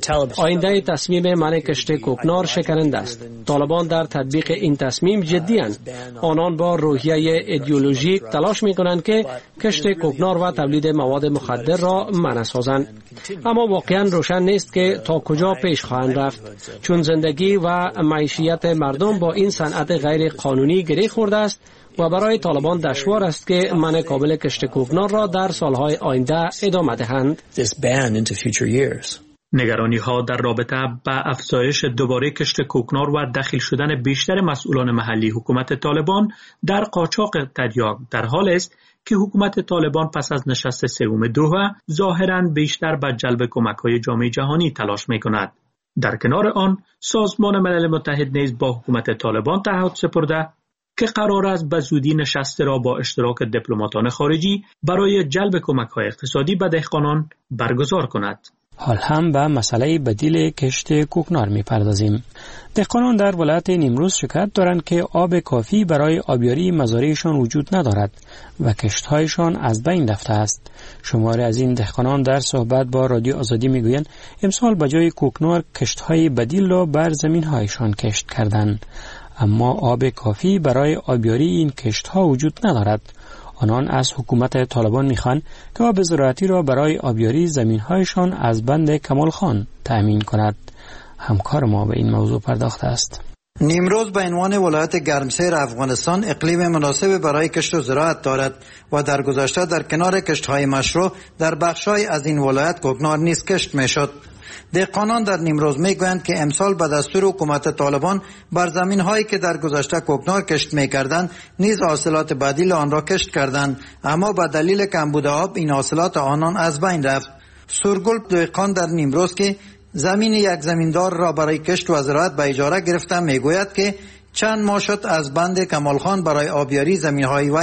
آینده تصمیم منع کشت کوکنار شکننده است. طالبان در تطبیق این تصمیم جدی اند. آنان با روحیه ایدئولوژیک تلاش می کنند که کشت کوکنار و تولید مواد مخدر را منع سازند. اما واقعا روشن نیست که تا کجا پیش خواهند رفت، چون زندگی و معیشیت مردم با این صنعت غیر قانونی گره خورده است و برای طالبان دشوار است که منع کامل کشت کوکنار را در سالهای آینده ادامه دهند. نگرانی ها در رابطه با افزایش دوباره کشت کوکنار و دخیل شدن بیشتر مسئولان محلی حکومت طالبان در قاچاق تریاک در حال است که حکومت طالبان پس از نشست سوم دوحه ظاهراً بیشتر به جلب کمک‌های جامعه جهانی تلاش می‌کند. در کنار آن سازمان ملل متحد نیز با حکومت طالبان تعهد سپرده که قرار است به زودی نشست را با اشتراک دیپلماتان خارجی برای جلب کمک‌های اقتصادی به دهقانان برگزار کند. حال هم به مسئله بدیل کشت کوکنار می پردازیم. دهقانان در ولایت نیمروز شکایت دارند که آب کافی برای آبیاری مزارعشان وجود ندارد و کشتهایشان از بین رفته است. شماری از این دهقانان در صحبت با رادیو آزادی می گویند امسال به جای کوکنار کشتهای بدیل را بر زمینهایشان کشت کردند، اما آب کافی برای آبیاری این کشتها وجود ندارد. آنان از حکومت طالبان میخوان که آب زراعتی را برای آبیاری زمینهایشان از بند کمال خان تأمین کند. همکار ما به این موضوع پرداخته است. نیمروز به عنوان ولایت گرمسیر افغانستان اقلیم مناسب برای کشت و زراعت دارد و در گذشته در کنار کشت‌های مشروع در بخش‌های از این ولایت کوکنار نیز کشت می‌شد. دهقانان در نیمروز میگویند که امسال به دستور حکومت طالبان بر زمین‌هایی که در گذشته کوکنار کشت می‌کردند نیز حاصلات بدیل آن را کشت کردند، اما به دلیل کمبود آب این حاصلات آنان از بین رفت. سرگل دهقان در نیمروز که زمین یک زمیندار را برای کشت و زراعت به اجاره گرفته میگوید که چند ماه شد از بند کمال خان برای آبیاری زمین‌های وی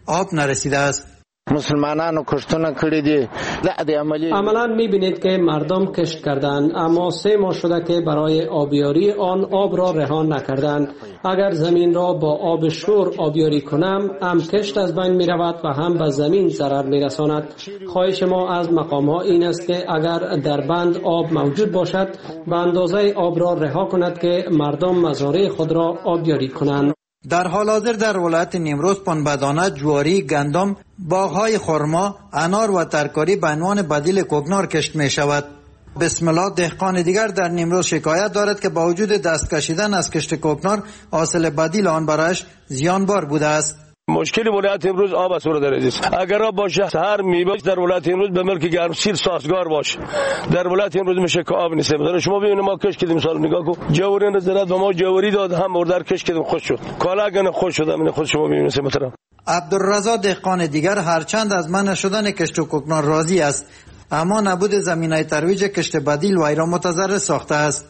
آب نرسیده است. مسلمانانو کشتونه کړی دي. عملا میبینید که مردم کشت کردند، اما سه ماه شده که برای آبیاری آن آب را رها نکردند. اگر زمین را با آب شور آبیاری کنم، هم کشت از بین می رود و هم به زمین ضرر می رساند. خواهش ما از مقام ها این است که اگر در بند آب موجود باشد، به اندازه آب را رها کند که مردم مزارع خود را آبیاری کنند. در حال حاضر در ولایت نیمروز پنبه‌دانه، جواری، گندم، باغ‌های خرما، انار و ترکاری به عنوان بدیل کوکنار کشت می شود. بسم الله دهقان دیگر در نیمروز شکایت دارد که با وجود دست کشیدن از کشت کوکنار، حاصل بدیل آن برایش زیانبار بوده است. مشکل ولایت امروز آب است در است. اگر آب باشه هر میوه در ولایت امروز به ملک گرمسیر سازگار باشه. در ولایت امروز میشه که آب نیست. مثلا شما ببینید ما کش کردیم سال نگاه کو جواری نظرت و ما جواری داد هم مردار کش کردیم خوش شد. کالا گن خوش شد من خود شما ببینید مثلا. عبدالرضا دهقان دیگر هرچند از من شدن کشت و کوکنار راضی است، اما نبود زمینه ترویج کشت بدیل وی را متضرر ساخته است.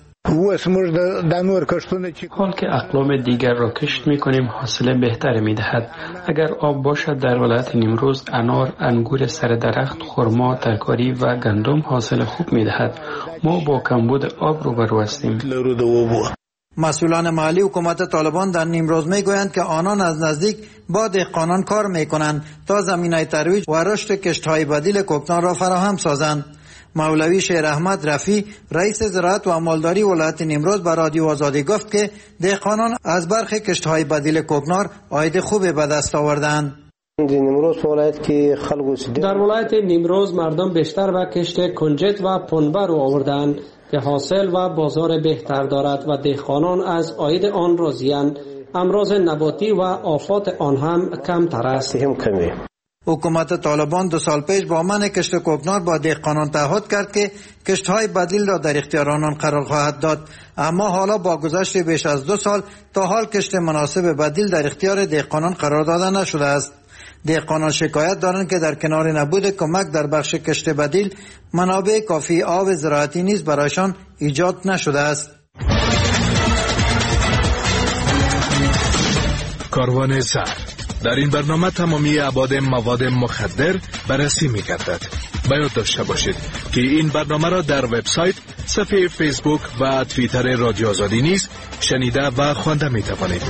حال که اقلام دیگر را کشت می کنیم حاصل بهتر می دهد. اگر آب باشد در ولایت نیمروز انار، انگور سر درخت، خرما، ترکاری و گندم حاصل خوب می دهد. ما با کمبود آب روبرو هستیم. مسئولان محلی حکومت طالبان در نیمروز می گویند که آنان از نزدیک با دهقانان کار می کنند تا زمینه ترویج و رشد کشت های بدیل کوکنار را فراهم سازند. مولوی شیر احمد رفی رئیس زراعت و مالداری ولایت نیمروز به رادیو آزادی گفت که دهقانان از برخی کشت‌های بدیل کوکنار عاید خوبی به دست آوردند. در ولایت نیمروز مردم بیشتر به کشت کنجد و پنبه رو آوردند که حاصل و بازار بهتر دارد و دهقانان از عاید آن راضی‌اند. امراض نباتی و آفات آن هم کمتر است. حکومت طالبان دو سال پیش با من کشت کوکنار با دهقانان تعهد کرد که کشت‌های بدیل را در اختیار آنان قرار خواهد داد، اما حالا با گذشت بیش از دو سال تا حال کشت مناسب بدیل در اختیار دهقانان قرار داده نشده است. دهقانان شکایت دارند که در کنار نبود کمک در بخش کشت بدیل، منابع کافی آب زراعتی نیز برایشان ایجاد نشده است. کاروان زر در این برنامه تمامی ابعاد مواد مخدر بررسی می‌گردد. باید داشته باشید که این برنامه را در وبسایت، صفحه فیسبوک و توییتر رادیو آزادی نیز شنیده و خوانده می‌توانید.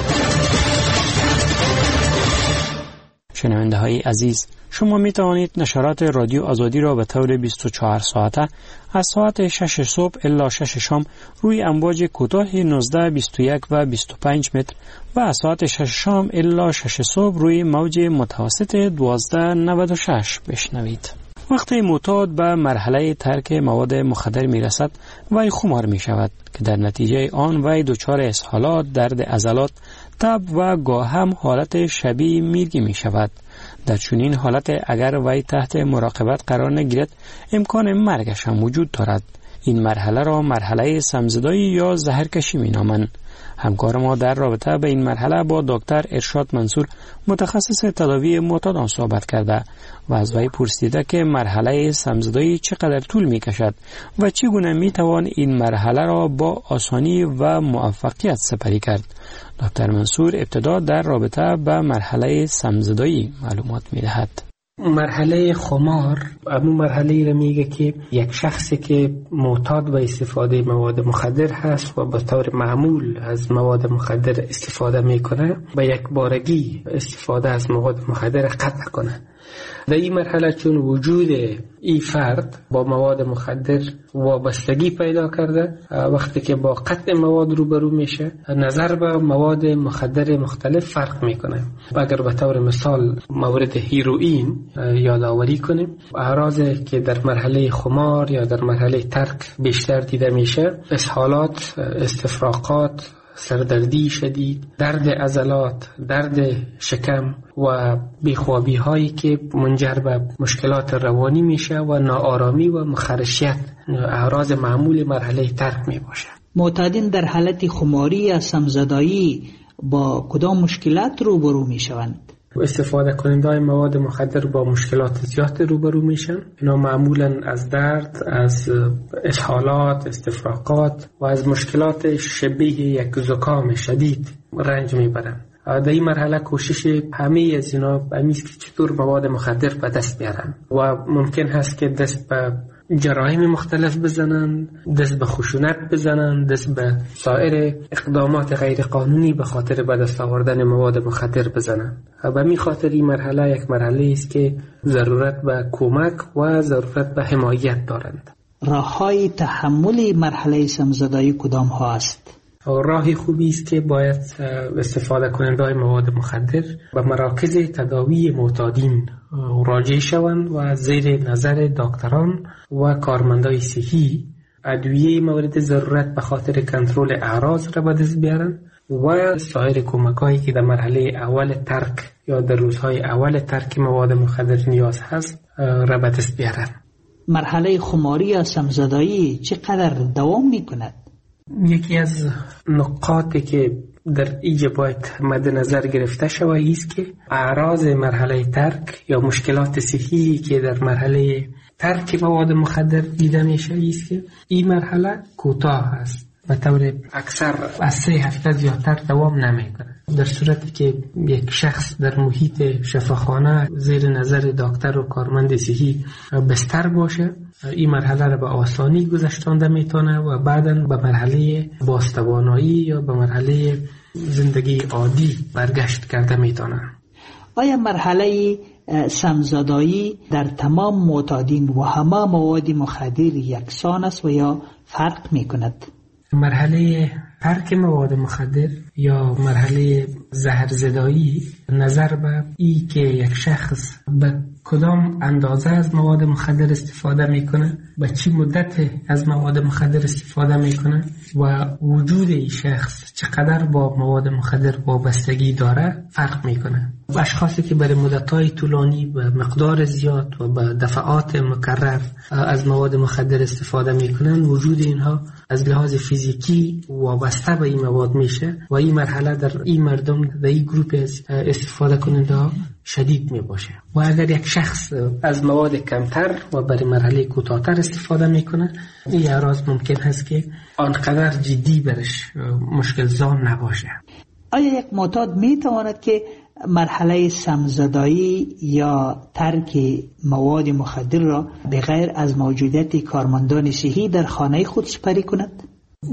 شنونده های عزیز، شما می توانید نشرات رادیو آزادی را به طور بیست و چهار ساعته از ساعت شش صبح الی شش شام روی امواج کوتاه نوزده، بیست و یک و بیست و پنج متر و از ساعت شش شام الی شش صبح روی موج متوسط دوازده نود و شش بشنوید. وقتی معتاد به مرحله ترک مواد مخدر می رسد، وی خمار می شود که در نتیجه آن وی دچار اسهالات، درد عضلات، تب و گاه هم حالت شبیه میرگی می شود. در چنین حالت اگر وی تحت مراقبت قرار نگیرد، امکان مرگش هم وجود دارد. این مرحله را مرحله سمزدایی یا زهرکشی می نامند. همکار ما در رابطه به این مرحله با دکتر ارشاد منصور، متخصص تداوی معتادان صحبت کرده و از وی پرسیده که مرحله سمزدایی چقدر طول می کشد و چگونه می توان این مرحله را با آسانی و موفقیت سپری کرد. دکتر منصور ابتدا در رابطه به مرحله سمزدایی معلومات می دهد. مرحله خمار همون مرحله را میگه که یک شخصی که معتاد به استفاده مواد مخدر هست و به طور معمول از مواد مخدر استفاده میکنه، به یک بارگی استفاده از مواد مخدر قطع کنه. در این مرحله چون وجود این فرد با مواد مخدر وابستگی پیدا کرده، وقتی که با قطع مواد روبرو میشه، نظر به مواد مخدر مختلف فرق میکنه. اگر به طور مثال مورد هیروئین یادآوری کنیم، اعراضی که در مرحله خمار یا در مرحله ترک بیشتر دیده میشه، اسهالات، استفراغات، سردردی شدید، درد عضلات، درد شکم و بیخوابی هایی که منجر به مشکلات روانی میشه و ناآرامی و مخرشیت اعراض معمول مرحله ترک می باشه. معتادین در حالت خماری یا سمزدایی با کدام مشکلات روبرو می شوند؟ استفاده کننده مواد مخدر با مشکلات زیاد روبرو میشن. اینا معمولا از درد، از اسهالات، استفراغات و از مشکلات شبیه یک زکام شدید رنج میبرن. در این مرحله کوشش همه از اینا همیست که چطور مواد مخدر به دست بیارن و ممکن هست که دست به جرایم مختلف بزنن، دست به خشونت بزنن، دست به سایر اقدامات غیر قانونی به خاطر به دست آوردن مواد مخدر بزنن. به می خاطر این مرحله یک مرحله است که ضرورت به کمک و ضرورت به حمایت دارند. راه‌های تحمل مرحله سمزدایی کدام ها است؟ راه خوبی است که باید استفاده کننده مواد مخدر به مراکز تداوی معتادین راجع شوند و زیر نظر دکتران و کارمندای صحی ادویه مورد ضرورت به خاطر کنترل اعراض را به دست بیارن و سایر کمکایی که در مرحله اول ترک یا در روزهای اول ترک مواد مخدر نیاز هست را به دست بیارن. مرحله خماری یا سمزدایی چقدر دوام می کند؟ یکی از نقاطی که در اینجا باید مد نظر گرفته شود است که اعراض مرحله ترک یا مشکلات صحی که در مرحله ترک مواد مخدر دیده میشه است که این مرحله کوتاه است و طور اکثر از سه هفته زیادتر دوام نمیکنه. در صورتی که یک شخص در محیط شفاخانه زیر نظر دکتر و کارمند صحی بستر باشه، این مرحله را به آسانی گذشتانده میتونه و بعداً به مرحله بازتوانایی یا به مرحله زندگی عادی برگشت کرده میتونه. آیا مرحله سمزدایی در تمام معتادین و همه مواد مخدر یکسان است و یا فرق میکند؟ مرحله ترک مواد مخدر یا مرحله زهرزدایی نظر به ای که یک شخص به کدام اندازه از مواد مخدر استفاده میکنه، به چی مدت از مواد مخدر استفاده میکنه و وجود این شخص چقدر با مواد مخدر وابستگی داره فرق میکنه. اشخاصی که برای مدت‌های طولانی به مقدار زیاد و به دفعات مکرر از مواد مخدر استفاده میکنن، وجود اینها از لحاظ فیزیکی وابسته به این مواد میشه و این مرحله در این مردم در این گروپ استفاده کننده ها شدید می باشه. و اگر یک شخص از مواد کمتر و برای مرحله کوتاه‌تر استفاده میکنه، این اعراض ممکن هست که آنقدر جدی برش مشکل زا نباشه. آیا یک معتاد می تواند که مرحله سمزدایی یا ترک مواد مخدر را بغیر از موجودیت کارمندان صحی در خانه خود سپری کند؟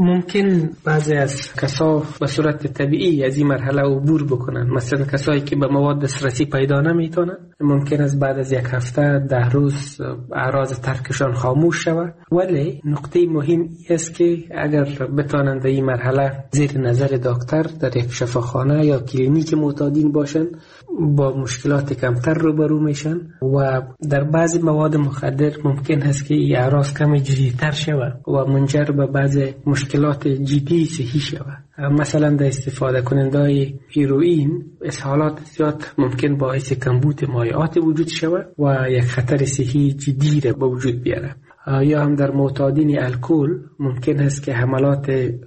ممکن بعضی از کسا به صورت طبیعی از این مرحله عبور بکنن. مثلا کسایی که به مواد دسترسی پیدا نمیتونن، ممکن است بعد از یک هفته ده روز اعراض ترکشان خاموش شود. ولی نقطه مهم است که اگر بتانند این مرحله زیر نظر دکتر در یک شفاخانه یا کلینیک معتادین باشن، با مشکلات کمتر روبرو میشن و در بعضی مواد مخدر ممکن است که این اعراض کم جدی‌تر شود و منجر به بعضی مشکلات جدی صحی شود. مثلا در استفاده کننده هیروئین اسهالات زیاد ممکن باعث کمبود مایعات وجود شود و یک خطر صحی جدی را به وجود بیاره. یا هم در معتادین الکل ممکن است که حملات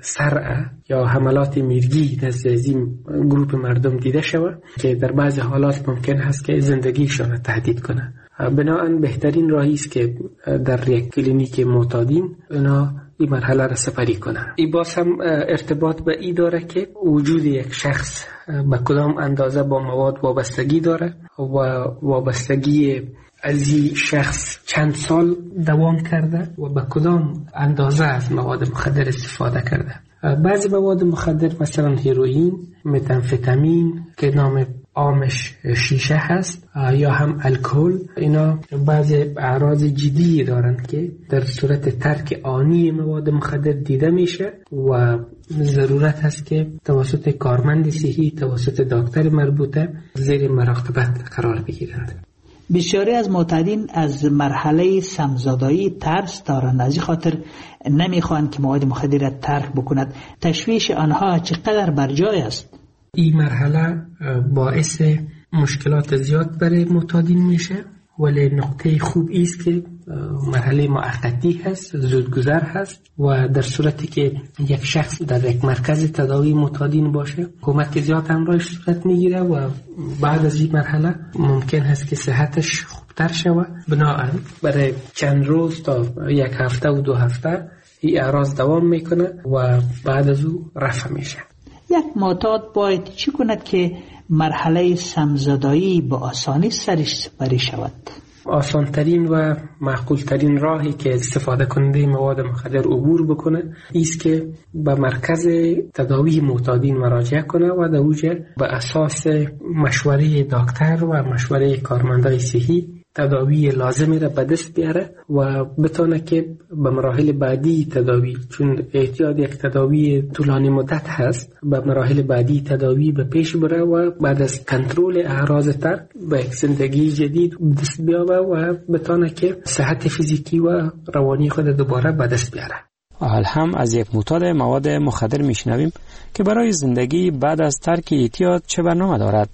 صرع یا حملات میرگی نزد این گروه مردم دیده شود که در بعضی حالات ممکن است که زندگیشان را تهدید کنه. بنابراین بهترین راهی است که در یک کلینیک معتادین اینا این مرحله را سپری کنن. این باز هم ارتباط به این داره که وجود یک شخص به کدام اندازه با مواد وابستگی داره و وابستگی از این شخص چند سال دوام کرده و به کدام اندازه از مواد مخدر استفاده کرده. بعضی مواد مخدر مثلا هیروئین، متامفتامین که نام عامش شیشه هست یا هم الکل، اینا بعضی اعراض جدی دارند که در صورت ترک آنی مواد مخدر دیده میشه و ضرورت هست که توسط کارمند صحی، توسط دکتر مربوطه زیر مراقبت قرار بگیرند. بسیاری از معتادین از مرحله سمزدایی ترس دارند، از این خاطر نمیخواهند که مواد مخدر را ترک بکند. تشویش آنها چقدر بر جای است؟ این مرحله باعث مشکلات زیاد برای معتادین میشه، ولی نقطه خوب است که مرحله موقتی هست، زودگذر هست و در صورتی که یک شخص در یک مرکز تداوی معتادین باشه کمک زیاد همراهش صورت میگیره و بعد از این مرحله ممکن هست که صحتش خوبتر شود. بنابراین برای چند روز تا یک هفته و دو هفته این اعراض دوام میکنه و بعد از او رفع میشه. یک معتاد باید چی کند که مرحله سمزدایی با آسانی سرش سپری شود؟ آسانترین و معقولترین راهی که استفاده کننده مواد مخدر عبور بکنه ایست که به مرکز تداوی معتادین مراجعه کنه و در اوجه به اساس مشوره دکتر و مشوره کارمندای صحی تداوی لازمی را به دست بیاره و بتونه که به مراحل بعدی تداوی، چون احتیاج یک تداوی طولانی مدت هست، به مراحل بعدی تداوی به پیش بره و بعد از کنترل اعراض ترک به یک زندگی جدید دست بیاره و بتونه که صحت فیزیکی و روانی خود دوباره به دست بیاره. حال هم از یک معتاد مواد مخدر میشنویم که برای زندگی بعد از ترک اعتیاد چه برنامه دارد.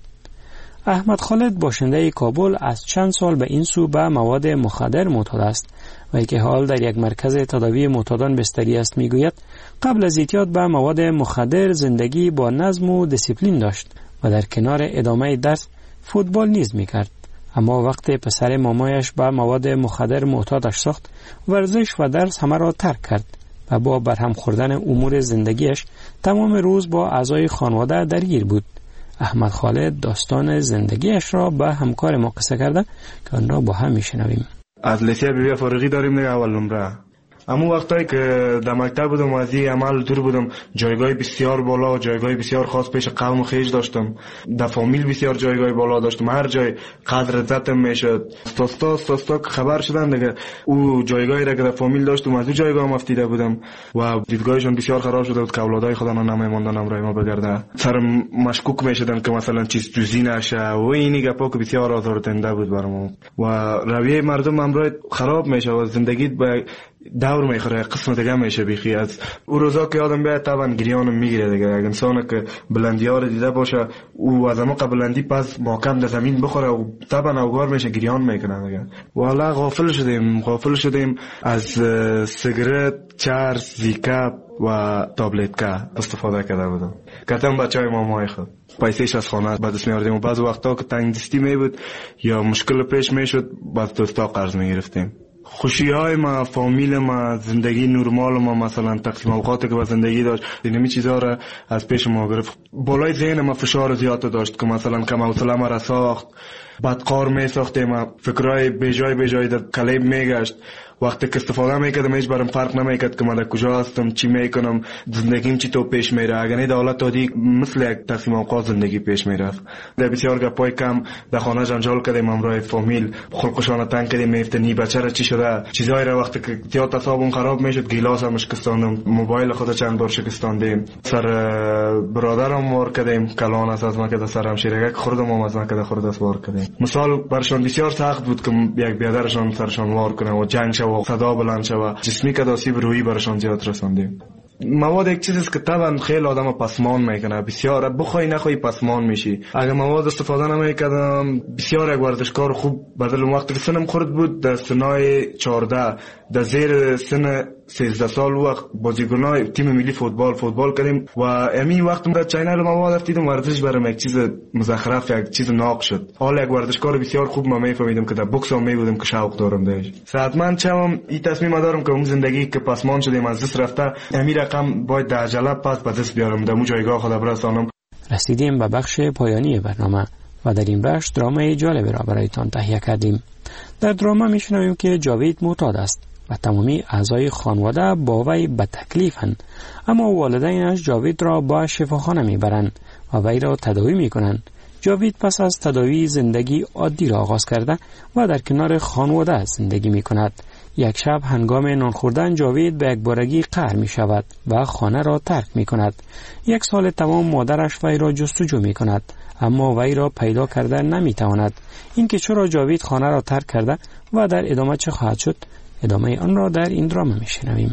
احمد خالد باشنده کابل از چند سال به این سو به مواد مخدر معتاد است و که حال در یک مرکز تداوی معتادان بستری است. میگوید قبل از اعتیاد به مواد مخدر زندگی با نظم و دیسیپلین داشت و در کنار ادامه درس فوتبال نیز میکرد، اما وقتی پسر مامایش به مواد مخدر معتادش ساخت، ورزش و درس همه را ترک کرد و با برهم خوردن امور زندگیش تمام روز با اعضای خانواده درگیر بود. احمد خالد داستان زندگیش را به همکار ما قصه کرده که آن را با هم میشنویم. از لیسه بی بی فارغی داریم دیگه اول نمره. اما وقتایی که در مکتب بودم و از این عمل دور بودم، جایگاه بسیار بالا و جایگاه بسیار خاص پیش قوم خیش داشتم. در فامیل بسیار جایگاه بالا داشتم، هر جای قدر عزتم میشد. تاستا تاستا خبر شدن دیگه او جایگاهی را که در فامیل داشتم از او جایگاه هم افتیده بودم و دیدگاهشون بسیار خراب شده بود که اولادای خودم نمیموندن برای ما بگرده. سرم مشکوک میشدم که مثلا چیز جزئی نشه و اینی گپا که بسیار آزاردهنده بود برام و رویه مردم امروز خراب میشه و زندگی به دور میخوره، قسم دیگه میشه بیخی. از او روزا که آدم بیاد طبعا گریانم میگیره دیگه. اگه انسان که بلندی ها رو دیده باشه او از اما بلندی پس محکم در زمین بخوره و طبعا اوگار میشه گریان میکنه دیگه. والا غافل شدیم غافل شدیم از سیگرت، چرس، زیکاپ و تابلت که استفاده کرده بودم. کتم بچه های مامای خود پیسهش از خانه به دست میاردیم و بعض وقتا که تنگ دستی می بود یا مشکل پیش میشد بعض دوستا قرض میگرفتیم. خوشی های ما، فامیل ما، زندگی نرمال ما، مثلا تقسیم اوقاتی که با زندگی داشت، اینمی چیزا را از پیش ما گرفت. بالای ذهن ما فشار زیاد داشت که مثلا کم حوصله ما را ساخت، بدقار می ساختیم، فکرای بیجای بیجای در کلیب میگشت. وقتی که استفاده میکردم هیچ برام فرق نمیکرد که من در کجا هستم، چی میکنم، زندگیم چی تو پیش میره. اگر نه در حالت عادی مثل یک تقسیم اوقات زندگی پیش میرفت. در بسیار گپای کم در خانه جنجال کردیم، همراه فامیل خلقشان تنگ کردیم، میفتنی بچه را چی شده، چیزایی را وقتی که زیاد اعصابم خراب میشد گیلاس هم شکستاندم، موبایل خود چند بار شکستاندیم، سر برادرم وار کردیم، کلان است از ما که در سرم شیرگک خوردم هم از ما که در خورد است وار کردیم. مثال برشان بسیار سخت بود که یک بیادرشان سرشان وار کنه و جنگ و صدا بلند شوه، جسمی که آسیب روحی برشان زیاد رساندیم. مواد یک چیزی است که طبعا خیلی آدم پسمان میکنه، بسیار بخوای نخوای پسمان میشی. اگه مواد استفاده نمیکردم بسیار یک ورزشکار خوب بدل وقتی که سنم خورد بود در سنای چهارده در زیر سن سیزده سال وقت بازیکنای تیم ملی فوتبال فوتبال کردیم و امی وقت در چینل مواد افتیدم ورزش برام یک چیز مزخرف، یک چیز ناق شد. حالا یک ورزشکار بسیار خوب ما میفهمیدم که در بوکس هم میبودم که شوق دارم داش. صحتمند شوم، این تصمیم دارم که اون زندگی که پسمان شدیم از دست رفته امی رقم باید در عجله پس به دست بیارم، در اون جایگاه خود برسانم. رسیدیم به بخش پایانی برنامه و در این بخش درامای جالبی را برایتان تهیه کردیم. در دراما میشنویم که جاوید معتاد است و تمامی اعضای خانواده با وی به تکلیفند، اما والدینش جاوید را با شفاخانه میبرند و وی را تداوی میکنند. جاوید پس از تداوی زندگی عادی را آغاز کرده و در کنار خانواده زندگی میکند. یک شب هنگام نان خوردن جاوید به یک بارگی قهر می شود و خانه را ترک می کند. یک سال تمام مادرش وی را جستجو می کند اما وی را پیدا کرده نمی تواند. اینکه چرا جاوید خانه را ترک کرده و در ادامه چه خواهد شد، ادامه آن را در این دراما می شنویم.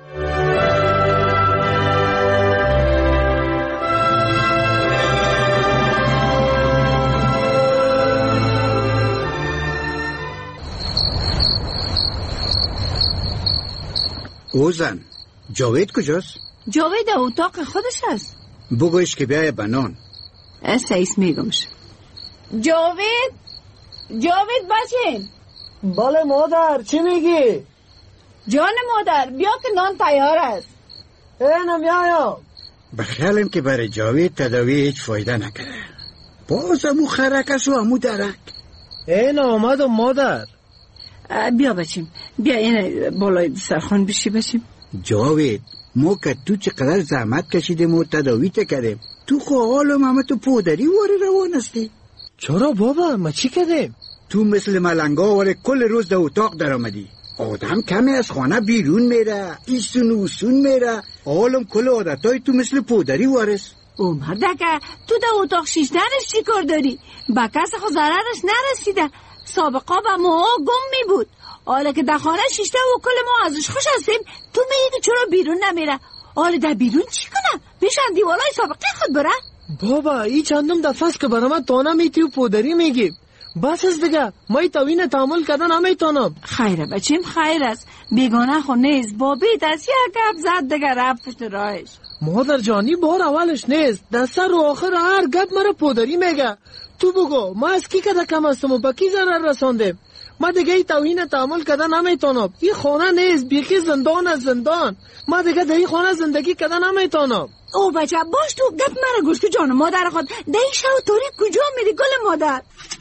اوزن جاوید کجاست؟ جاوید در اتاق خودش است. بگویش که بیایه بنان. سیس میگمش. جاوید جاوید بچین. بله مادر، چی میگی؟ جان مادر بیا که نان تیار است. اینم میایم. بخیالم که برای جاوید تداوی هیچ فایده نکرده. باز امو خرکش و امو درک. این آمد و مادر. بیا بچیم، بیا این بالای سرخان بشی بچیم. جاوید، ما که تو چقدر زحمت کشیدیم و تداوی کردیم، تو خو حالم همه تو پودری واره روان هستی. چرا بابا؟ ما چی کردیم؟ تو مثل ملنگا واره کل روز در اتاق در آمدی. آدم کمی از خانه بیرون میره، ایسون و اوسون میره، حالم کل عادتای تو مثل پودری وارس. او مردکه، تو در اتاق شیشتنش چی کار داری؟ با کس خود ضررش نرسیده. سابقا با ما گم می بود. حالا که در خانه شیشته و کل ما ازش خوش هستیم، تو میگی چرا بیرون نمیره؟ حالا در بیرون چی کنم؟ بیشن دیوالای سابقه خود بره؟ بابا ای چندم دفعه است که برام تانا میتی و پودری میگی. بس از دیگه ما ای تاوین تعامل کردن نمیتونم. خیره بچیم، خیر است. بیگانه خو نیست. بابی دست یک گپ زد دیگه رفت پشت راهش. مادر جانی بار اولش نیست. دست رو آخر هر گپ مرا پودری میگه. تو بگو ما از کی کده کم هستم و با کی ضرر رساندیم؟ ما دیگه ای توهین تعامل کردن نمیتونم. این خانه نیست، بیخی زندان از زندان. ما دیگه در این خانه زندگی کردن نمیتونم. او بچه باش، تو گپ مرا گوش که جان مادر خود در این شو توری کجا میری گل مادر؟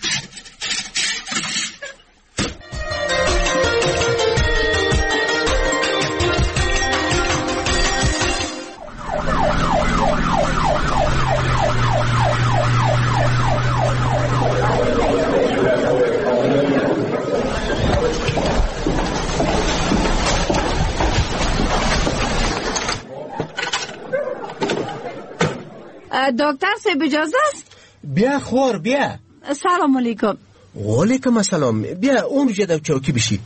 دکتر صاحب اجازه است؟ بیا خور بیا. سلام علیکم. وعلیکم السلام. بیا اون جدا چوکی بشی.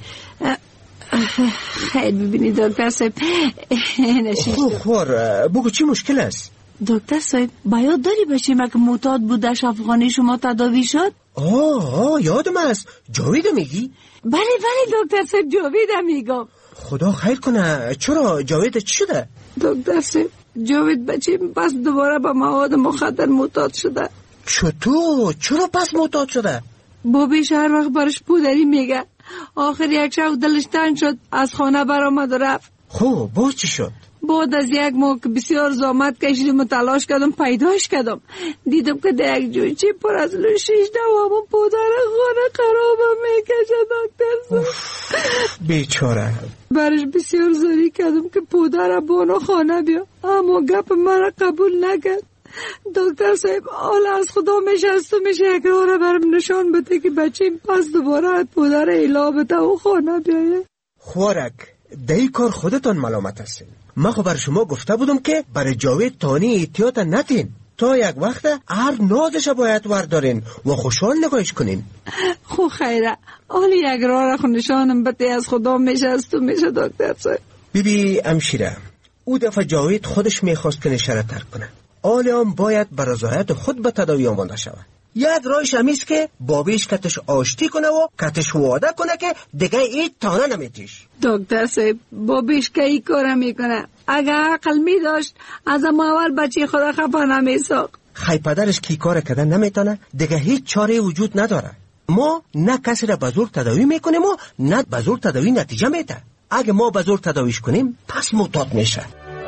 خیر ببینید دکتر صاحب نشید. خور خور بگو چی مشکل است؟ دکتر صاحب باید داری بچه ما که معتاد بودش افغانی شما تداوی شد؟ آه آه یادم است. جاوید میگی؟ بله بله دکتر صاحب جاوید میگم. خدا خیر کنه. چرا جاوید چی شده؟ دکتر صاحب جاوید بچه پس دوباره با مواد مخدر معتاد شده. چطور؟ چرا پس معتاد شده؟ بابیش هر وقت برش پودری میگه. آخر یک شب دلش تنگ شد، از خانه برآمد و رفت. خب باز چی شد؟ بعد از یک ماه که بسیار زحمت کشیدم و تلاش کردم پیداش کردم، دیدم که در یک جویچه پر از لوشیش دوامون پودر خانه خرابم میکشه. دکتر بیچاره. برش بسیار زاری کردم که پودر بانو خانه بیا، اما گپ مرا قبول نکرد. دکتر صاحب حالا از خدا میشست و میشه یک راه برم نشان بده که بچیم پس دوباره پودر ایلا بده و خانه بیایه. خوارک دی کار خودتان ملامت هستین. من خب بر شما گفته بودم که برای جاوید تانی احتیاط نتین، تا یک وقت هر نازش باید وردارین و خوشحال نگاهش کنین. خو خیره حالا یک راه را نشانم بده از خدا میشست و میشه. دکتر صاحب بیبی امشیره او دفعه جاوید خودش میخواست که نشره ترک کنه، حالا هم باید بر رضایت خود به تداوی آمانده شود. یک راهش همیست که بابیش کتش آشتی کنه و کتش وعده کنه که دیگه هیچ تانه نمیتیش. دکتر صاحب بابیش که ای کار میکنه؟ اگه عقل میداشت از اول بچه خدا خفا نمیساق. خی پدرش کی کار کردن نمیتونه، دیگه هیچ چاره وجود نداره. ما نه کسی را به زور تداوی میکنیم و نه به زور تداوی نتیجه میده. اگه ما به زور تداویش کنیم پس معتاد میشه.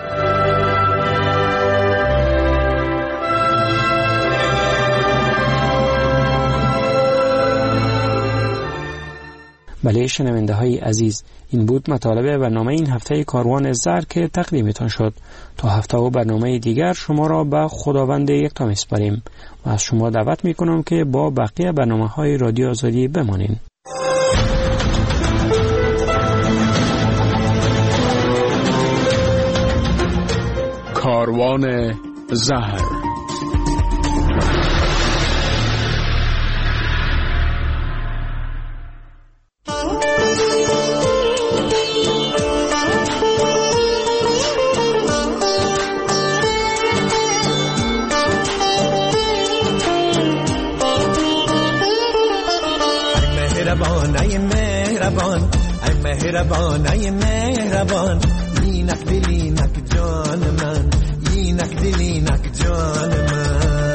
بله شنونده های عزیز، این بود مطالب برنامه این هفته کاروان زر که تقدیمتان شد. تا هفته و برنامه دیگر شما را به خداوند یکتا میسپاریم و از شما دعوت میکنم که با بقیه برنامه های رادیو آزادی بمانین. کاروان زهر. مهربان ای مهربان ای مهربان ای مهربان اینک دلینک جان من اینک دلینک جان من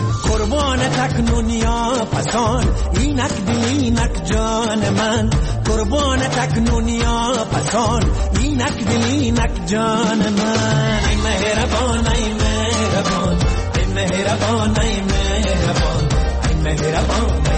قربان تکنون یا پسان اینک دلینک جان من قربان تکنون یا پسان اینک دل اینک جان من ای مهربان ای مهربان ای مهربان ای مهربان ای مهربان